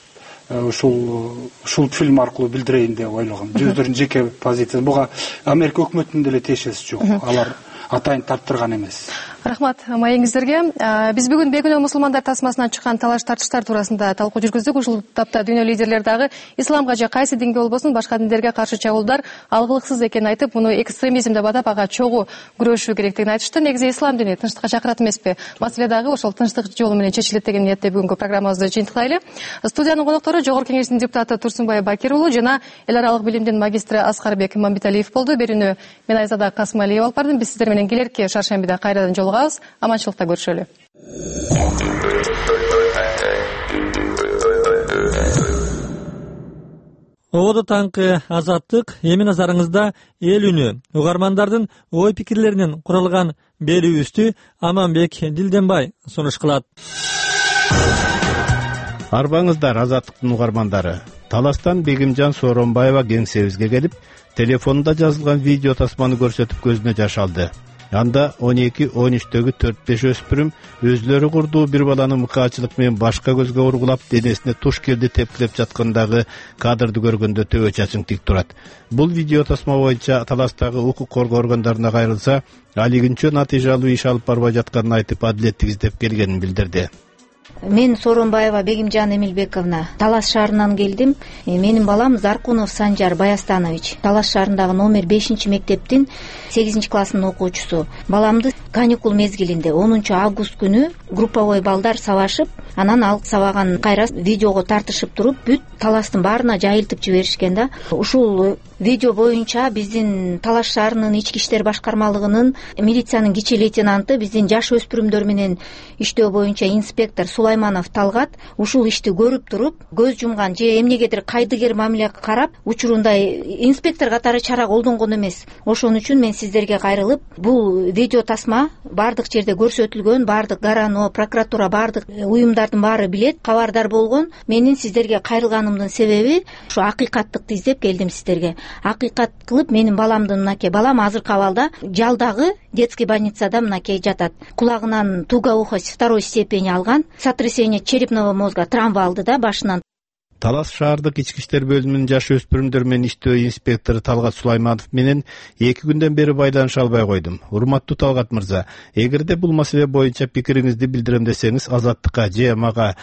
ушул фильм аркылуу билдирейин деп ойлогом. Өздөрүнүн жеке позициясы. Буга Америка өкмөтүнүн деле тиешеси жок. Алар атайын тарттырган эмес. Рахмат маегиңиздерге. Биз бүгүн бейгүнөө мусулмандар тасмасынан чыккан талаш тартыштар туурасында талкуу жүргүздүк. Ушул тапта дүйнө лидерлери дагы исламга же кайсы динге болбосун башка диндерге каршы чабуулдар алгылыксыз экенин айтып, муну экстремизм деп атап, ага чогуу күрөшүү керектигин айтышты. Негизи ислам дини тынчтыкка чакырат эмеспи? Маселе дагы ошол тынчтык жолу менен чечилет деген ниетте бүгүнкү программабызды жыйынтыктайлы. Студиянын коноктору Жогорку Кеңештин депутаты Турсунбай Бакир уулу жана эл аралык билимдин магистри Аскарбек Мамбеталиев болду. Берүүнү мен Айзада Касымалиева алып бардым. Биз сиздер менен келерки шаршембиде кайрадан жолугабыз. Аманчылыкта көрүшөлү. Ободо таңкы Азаттык эми назарыңызда эл үнү угармандардын ой пикирлеринен куралган берүүбүздү Аманбек Дилденбай сунуш кылат. Арбаңыздар Азаттыктын угармандары. Таластан Бегимжан Сооронбаева кеңсебизге келип, телефонунда жазылган видео тасманы көрсөтүп көзүнө жаш алды. Анда 12-13-төгү 4-5 өспүрүм өзлөрү курдуу бир баланы мыкаачылык менен башка көзгө ургулап, денесине туш келди тепкилеп жаткандагы кадрды көргөндө төбө чачың тик турат. Бул видео тасма боюнча Таластагы укук коргоо органдарына кайрылса, алигинчө натыйжалуу иш алып барбай жатканын айтып, адилеттик издеп келгенин билдирди. Мен Сооронбаева Бегимжан Эмилбековна Талас шаарынан келдим. Менин балам Заркунов Санжар Баястанович, Талас шаарындагы номер 5-мектептин 8-класснын окуучусу. Баламды каникул мезгилинде 10-август күнү групповой балдар сабашып, анан ал сабаган кайра видеого тартышып туруп, бүт Таластын баарына жайылтып жиберишкен да. Ушул видео боюнча биздин Талас шаарынын ички иштер башкармалыгынын милициянын кичи лейтенанты, биздин жаш өспүрүмдөр менен иштөө боюнча инспектор Сулайманов Талгат ушул ишти көрүп туруп, көз жумган же эмнегедир кайдыгер мамиле карап, учурунда инспектор катары чара колдонгон эмес. Ошон үчүн мен сиздерге кайрылып, бул видео тасма бардык жерде көрсөтүлгөн, бардык гарано, прокуратура, бардык уюмдардын баары билет, кабардар болгон. Менин сиздерге кайрылганымдын себеби ушу акыйкаттыкты издеп келдим сиздерге. Акыйкат кылып, менин баламдын мынакей, балам азыркы абалда жалдагы детский больницада мынакей жатат. Кулагынан тугоухость 2 степени алган, сотрясение черепного мозга, травма алды да башынан. Талас шаардык ички иштер бөлүмүнүн жаш өспүрүмдөр менен иштөө инспектору Талгат Сулайманов менен 2 күндөн бери байланыша албай койдум. Урматтуу Талгат мырза, эгерде бул маселе боюнча пикириңизди билдирем десеңиз, Азаттыкка же мага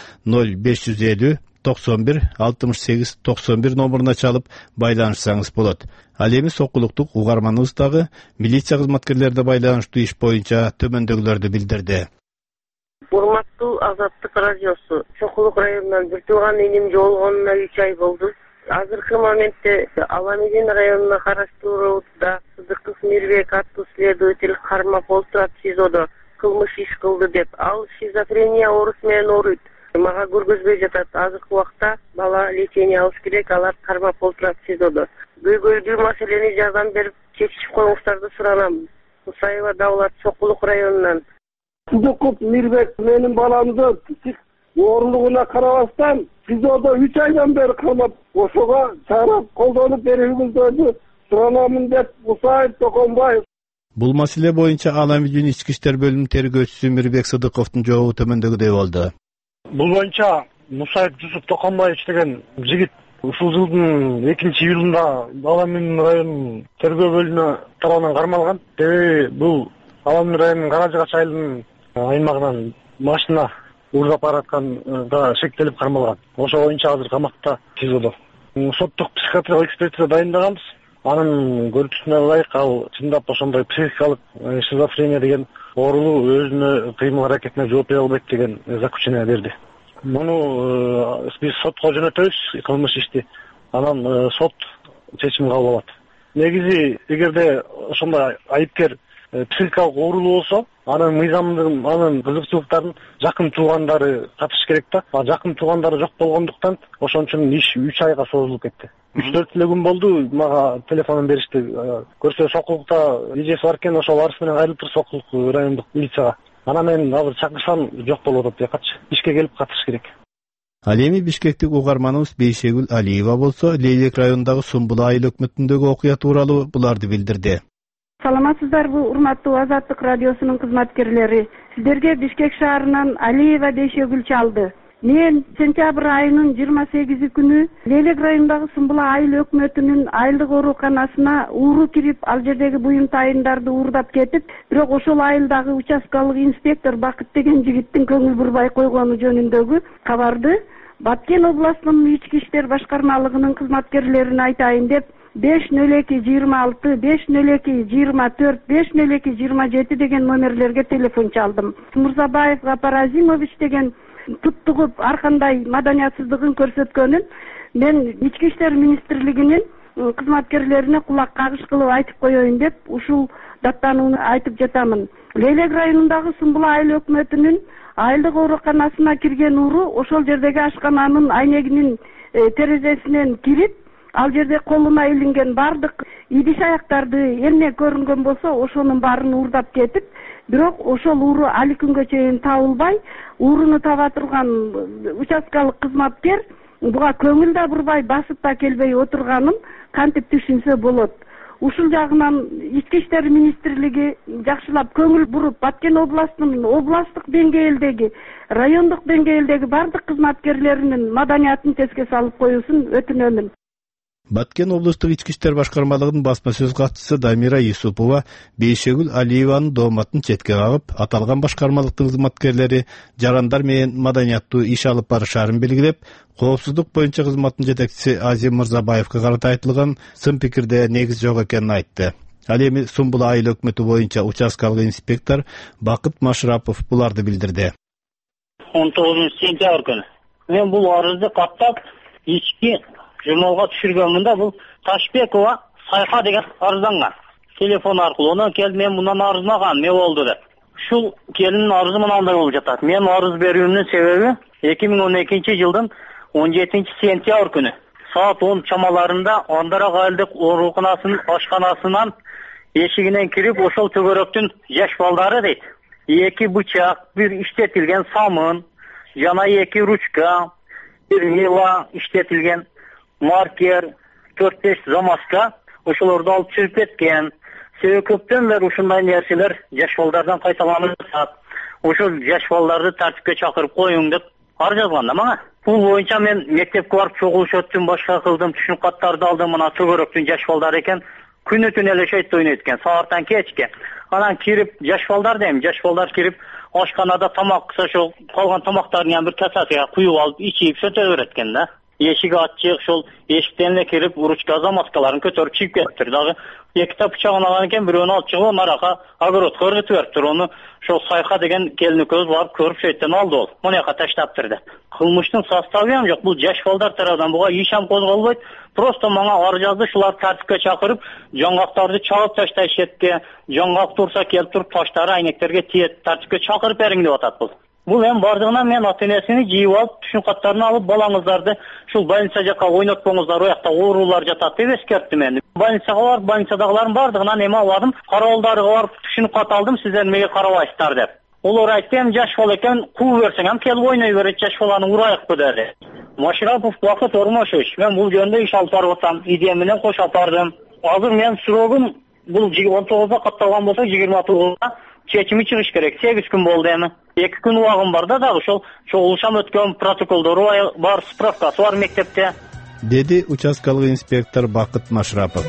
0550 91 68 91 номуруна чалып байланышсаңыз болот. Ал эми сокулуктук угарманыбыз дагы милиция кызматкерлерине байланыштуу иш боюнча төмөндөгүлөрдү билдирди. Урматтуу Азаттык радиосу, Чокулук районунан бир тууган иним жоолгонуна 3 ай болду. Азыркы моментте Аламедин районуна караштырылууда Сыдыков Мирбек аттуу следователь кармап отурат СИЗОдо кылмыш иш кылды деп. Ал шизофрения оорусу менен ооруйт. Мага көргөзбөй жатат. Азыркы убакта бала лечение алыш керек, алар кармап отурат СИЗОдо. Көйгөйлүү маселени жардам берип чечип коюңуздарды суранам. Мусаева Давлат, Чокулук районунан. Сыдыков Мирбек менин баламды оорлугуна карабастан СИЗОдо 3 айдан бери камап, ошого чара колдонуп берүүңүздөрдү суранамын деп Мусаев Токонбаев. Бул маселе боюнча Аламедин ички иштер бөлүмүнүн тергөөчүсү Мирбек Сыдыковдун жообу төмөндөгүдөй болду. Бул боюнча Мусаев Жусуп Токонбаевич деген жигит ушул жылдын 2-июлунда Аламедин районунун тергөө бөлүмүнө тарабынан кармалган. Бул Аламедин районунун Каражыгач айылынын аймагынан машина уурдап баратканга шектелип кармалган. Ошо боюнча азыр камакта СИЗОдо. Соттук психиатриялык экспертиза дайындаганбыз. Анын көрүнүшүнө ылайык ал чындап ошондой психикалык шизофрения деген оорулуу өзүнө кыймыл аракетине жооп бере албайт деген заключение берди. Муну биз сотко жөнөтөбүз, кылмыш ишти. Анан сот чечим кабыл алат. Негизи эгерде ошондой айыпкер психикалык оорулуу болсо, анын мыйзамдын, анын кызыкчылыктарын жакын туугандары катыш керек да. Жакын туугандары жок болгондуктан ошон үчүн иш 3 айга созулуп кетти. 3-4 күн болду, мага телефонун беришти. Көрсө Сокулукта эжеси бар экен, ошол арсы менен кайрылып тур Сокулук райондук милицияга. Анан мен азыр чакырсам жок болуп атат деп катчы. Ишке келип катыш керек. Ал эми Бишкектик угарманыбыз Бейшегүл Алиева болсо, Лейлек районундагы Сумбула айыл өкмөтүндөгү окуя тууралуу буларды билдирди. Саламатсыздарбы, урматтуу Азаттык радиосунун кызматкерлери. Сиздерге Бишкек шаарынан Алиева Бейшегүл чалды. Мен сентябрь айынын 28 күнү Лейлек районундагы Сумбула айыл өкмөтүнүн айылдык ооруканасына ууру кирип, ал жердеги буюмтайындарды уурдап кетип, бирок ошол айылдагы участкалык инспектор Бакыт деген жигиттин көңүл бурбай койгону жөнүндөгү кабарды Баткен областынын ички иштер башкармалыгынын кызматкерлерине айтайын деп 50226, 50224, 50227 деген номерлерге телефон чалдым. Мурзабаев Гапар Азимович деген туттугуп ар кандай маданиятсыздыгын көрсөткөнүн мен ички иштер министрлигинин кызматкерлерине кулак кагыш кылып айтып коеюн деп ушул даттанууну айтып жатамын. Лейлек районундагы Сумбула айыл өкмөтүнүн айылдык ооруканасына кирген ууру ошол жердеги ашкананын айнегинин терезесинен кирип, ал жерде колуна илинген баардык идиш аяктарды эмне көрүнгөн болсо ошонун баарын уурдап кетип, бирок ошол ууру али күнгө чейин табылбай, ууруну таба турган участкалык кызматкер буга көңүл да бурбай, басып да келбей отурганын кантип түшүнсө болот. Ушул жагынан Ички иштер министрлиги жакшылап көңүл буруп, Баткен областынын областтык деңгээлдеги, райондук деңгээлдеги бардык кызматкерлеринин маданиятын теске салып коюусун өтүнөмүн. Баткен облустук ички иштер башкармалыгынын басма сөз катчысы Дамира Юсупова Бейшегүл Алиеванын дооматын четке кагып, аталган башкармалыктын кызматкерлери жарандар менен маданияттуу иш алып барышаарын белгилеп, коопсуздук боюнча кызматтын жетекчиси Азим Мырзабаевга карата айтылган сын пикирде негиз жок экенин айтты. Ал эми Сумбул айыл өкмөтү боюнча участкалык инспектор Бакыт Машрапов буларды билдирди. 19 сентябрь күнү мен бул арызды каттап ички журналга түшүргөнмүн да, бул Ташбекова Сайха деген арызданган. Телефон аркылуу онан келип мен мындан арызмагам, эмне болду деп. Ушул келиндин арызы мынандай болуп жатат. Мен арыз берүүмдүн себеби 2012 жылдын 17 сентябрь күнү саат 10 чамаларында Андарак айылдык ооруканасынын ашканасынан эшигинен кирип, ошол төгөрөктүн жаш балдары дейт, 2 бычак, 1 иштетилген самын, жана 2 ручка, 1 мила иштетилген маркер, 4-5 замазка ошолорду алып чыгып кеткен. Себеби көптөн бери ушундай нерселер жаш балдардан кайталанып жатат. Ошол жаш балдарды тартипке чакырып коюң деп арыз жазган да мага. Бул боюнча мен мектепке барып чогулуш өттүм, башка кылдым, түшүнүк каттарды алдым. Мына төгөрөктүн жаш балдары экен, күнү түнү эле шейт ойнойт экен, сааттан кечке. Анан кирип, жаш балдар дейм, жаш балдар кирип, ашканада тамак ошол калган тамактарын бир касатыга куюп алып, ичип сөтө берет экен да. Эшик ачык, ошол эшиктен эле кирип, ручка замаскаларын көтөрүп чыгып кетиптир. Дагы 2 бычагын алган экен, бирөөнү алып чыгып, нарака огородко өргөтүп бериптир. Ону ошол Сайха деген келинекөз барып көрүп шейттен алды ол. Мынаяка таштаптыр деп. Кылмыштын составы ham жок. Бул жаш балдар тарабынан буга иш ham козголбойт. Просто мага арыз жазды, шулар тартипке чакырып, жаңгактарды чагып таштайт этке. Жаңгак турса келип туруп таштары айнектерге тиет, тартипке чакырып бериң деп атат бул. Бул эми бардыгынан мен ата-энесини жыйып алып, түшүнүк каттарын алып, балаңыздарды ушул больница жака ойнотпоңуздар, оякта оорулар жатат деп эскерттим мен. Больницага барып, больницадагылардын бардыгынан эме албадым, карабалдарга барып түшүнүк кат алдым, сиздер эмнеге карабайсыздар деп. Олар айтты, эми жаш бала экен, кууп берсең ham келип ойной берет, жаш баланы урайыкпы деди. Машрапов Бакыт Ормошевич, мен бул жөнүндө иш алып барып атам, идея менен кош алып бардым. Азыр мен срогум бул 19да катталган болсо 29да чечими чыгыш керек. 8 күн болду эми. 2 күн убагым бар да, дагы ошол чогулушам өткөн, протоколдору бар, справкасы бар мектепте, деди участкалык инспектор Бакыт Машрапов.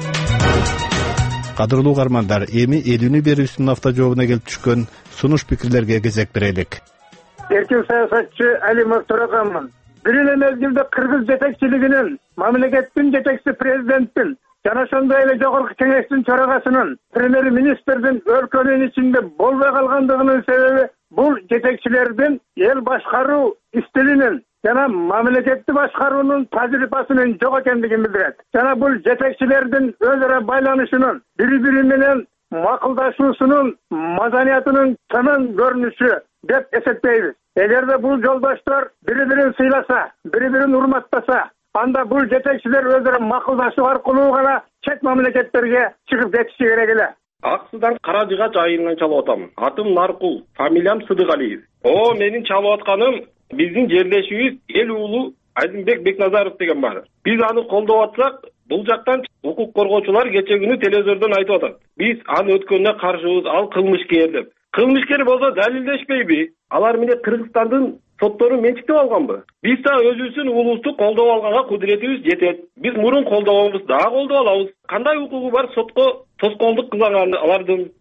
Кадырлуу угармандар, эми элүүнү берүүсүнүн автожообуна келип түшкөн сунуш пикирлерге кезек берелик. Эркин саясатчы Алимов Төрөканмын. Бир эле мезгилде кыргыз жетекчилигинин, мамлекеттин жетекчиси президенттин жана ошондой эле жогорку кеңештин төрагасынын, премьер-министрдин өлкөнүн ичинде болбой калгандыгынын себеби бул жетекчилердин эл башкаруу стилинин жана мамлекетти башкаруунун тажрыйбасынын жок экендигин билдирет. Жана бул жетекчилердин өз ара байланышынын, бири-бири менен макулдашуусунун маданиятынын чынын көрүнүшү деп эсептейбиз. Эгерде бул жолдоштор бири-бирин сыйласа, бири-бирин урматтаса, анда бул жетекчилер өз ара макулдашуу аркылуу гана чет мамлекеттерге чыгып кетиши керек эле. Ак Суудан Кара Жыгач айылынан чалып атам. Атым Наркул, фамилиям Сыдыгалиев. Менин чалып атканым биздин жерлешибиз эл уулу Айдынбек Бекназаров деген бар. Биз аны колдоп атсак, бул жактан укук коргоочулар кече күнү телевизордон айтып атат. Биз аны өткөнүнө каршыбыз, ал кылмышкер деп. Кылмышкер болсо далилдешпейби? Алар менен Кыргызстандын соттору менчиктеп алганбы? Биз да өзүбүздүн уулубузду колдоп алганга кудуретибиз жетет. Биз мурун колдобобуз, дагы колдоп алабыз. Кандай укугу бар сотко тоскоолдук кылган алардын?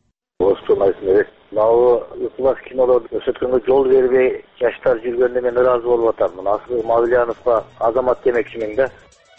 Мынау ыкылас кинолорду көрсөткөнгө жол бербей жаштар жүргөндө мен ыраазы болуп атам. Асыл Мавлияновго азамат демекчимин да.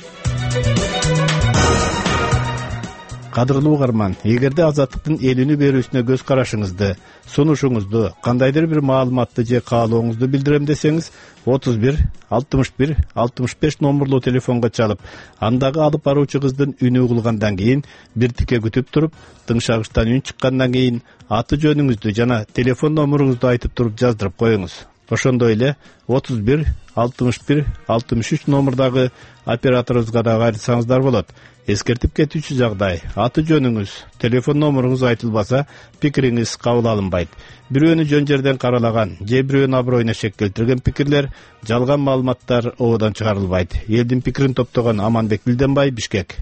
Кадырлуу угарман, эгерде азаттыктын элүүнү берүүсүнө көз карашыңызды, сунушуңузду, кандайдыр бир маалыматты же каалооңузду билдирем десеңиз, 31 61 65 номерлуу телефонго чалып, андагы алып баруучу кыздын үнү угулгандан кийин бир тике күтүп туруп, тыңшагычтан үн чыккандан кийин аты жөнүңүздү жана телефон номеруңузду айтып туруп жаздырып коюңуз. ошондой эле 31 61 63 номурдагы операторубузга да кайрылсаңыздар болот. Эскертип кетүүчү жагдай: аты жөнүңүз, телефон номуруңуз айтылбаса, пикириңиз кабыл алынбайт. Бирөөнү жөн жерден каралаган же бирөөнүн аброюна шек келтирген пикирлер, жалган маалыматтар ободон чыгарылбайт. Элдин пикирин топтогон Аманбек Билденбай, Бишкек.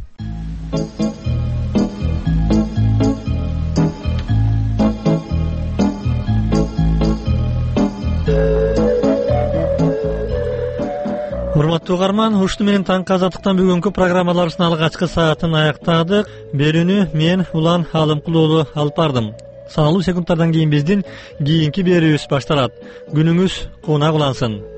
Урматтуу угарман, ушуну менен таңкы азаттыктан бүгүнкү программаларыбыздын алгачкы саатын аяктадык. Берүүнү мен Улан Алымкул уулу алып бардым. Саналуу секундтардан кийин биздин кийинки берүүбүз башталат. Күнүңүз кууна улансын.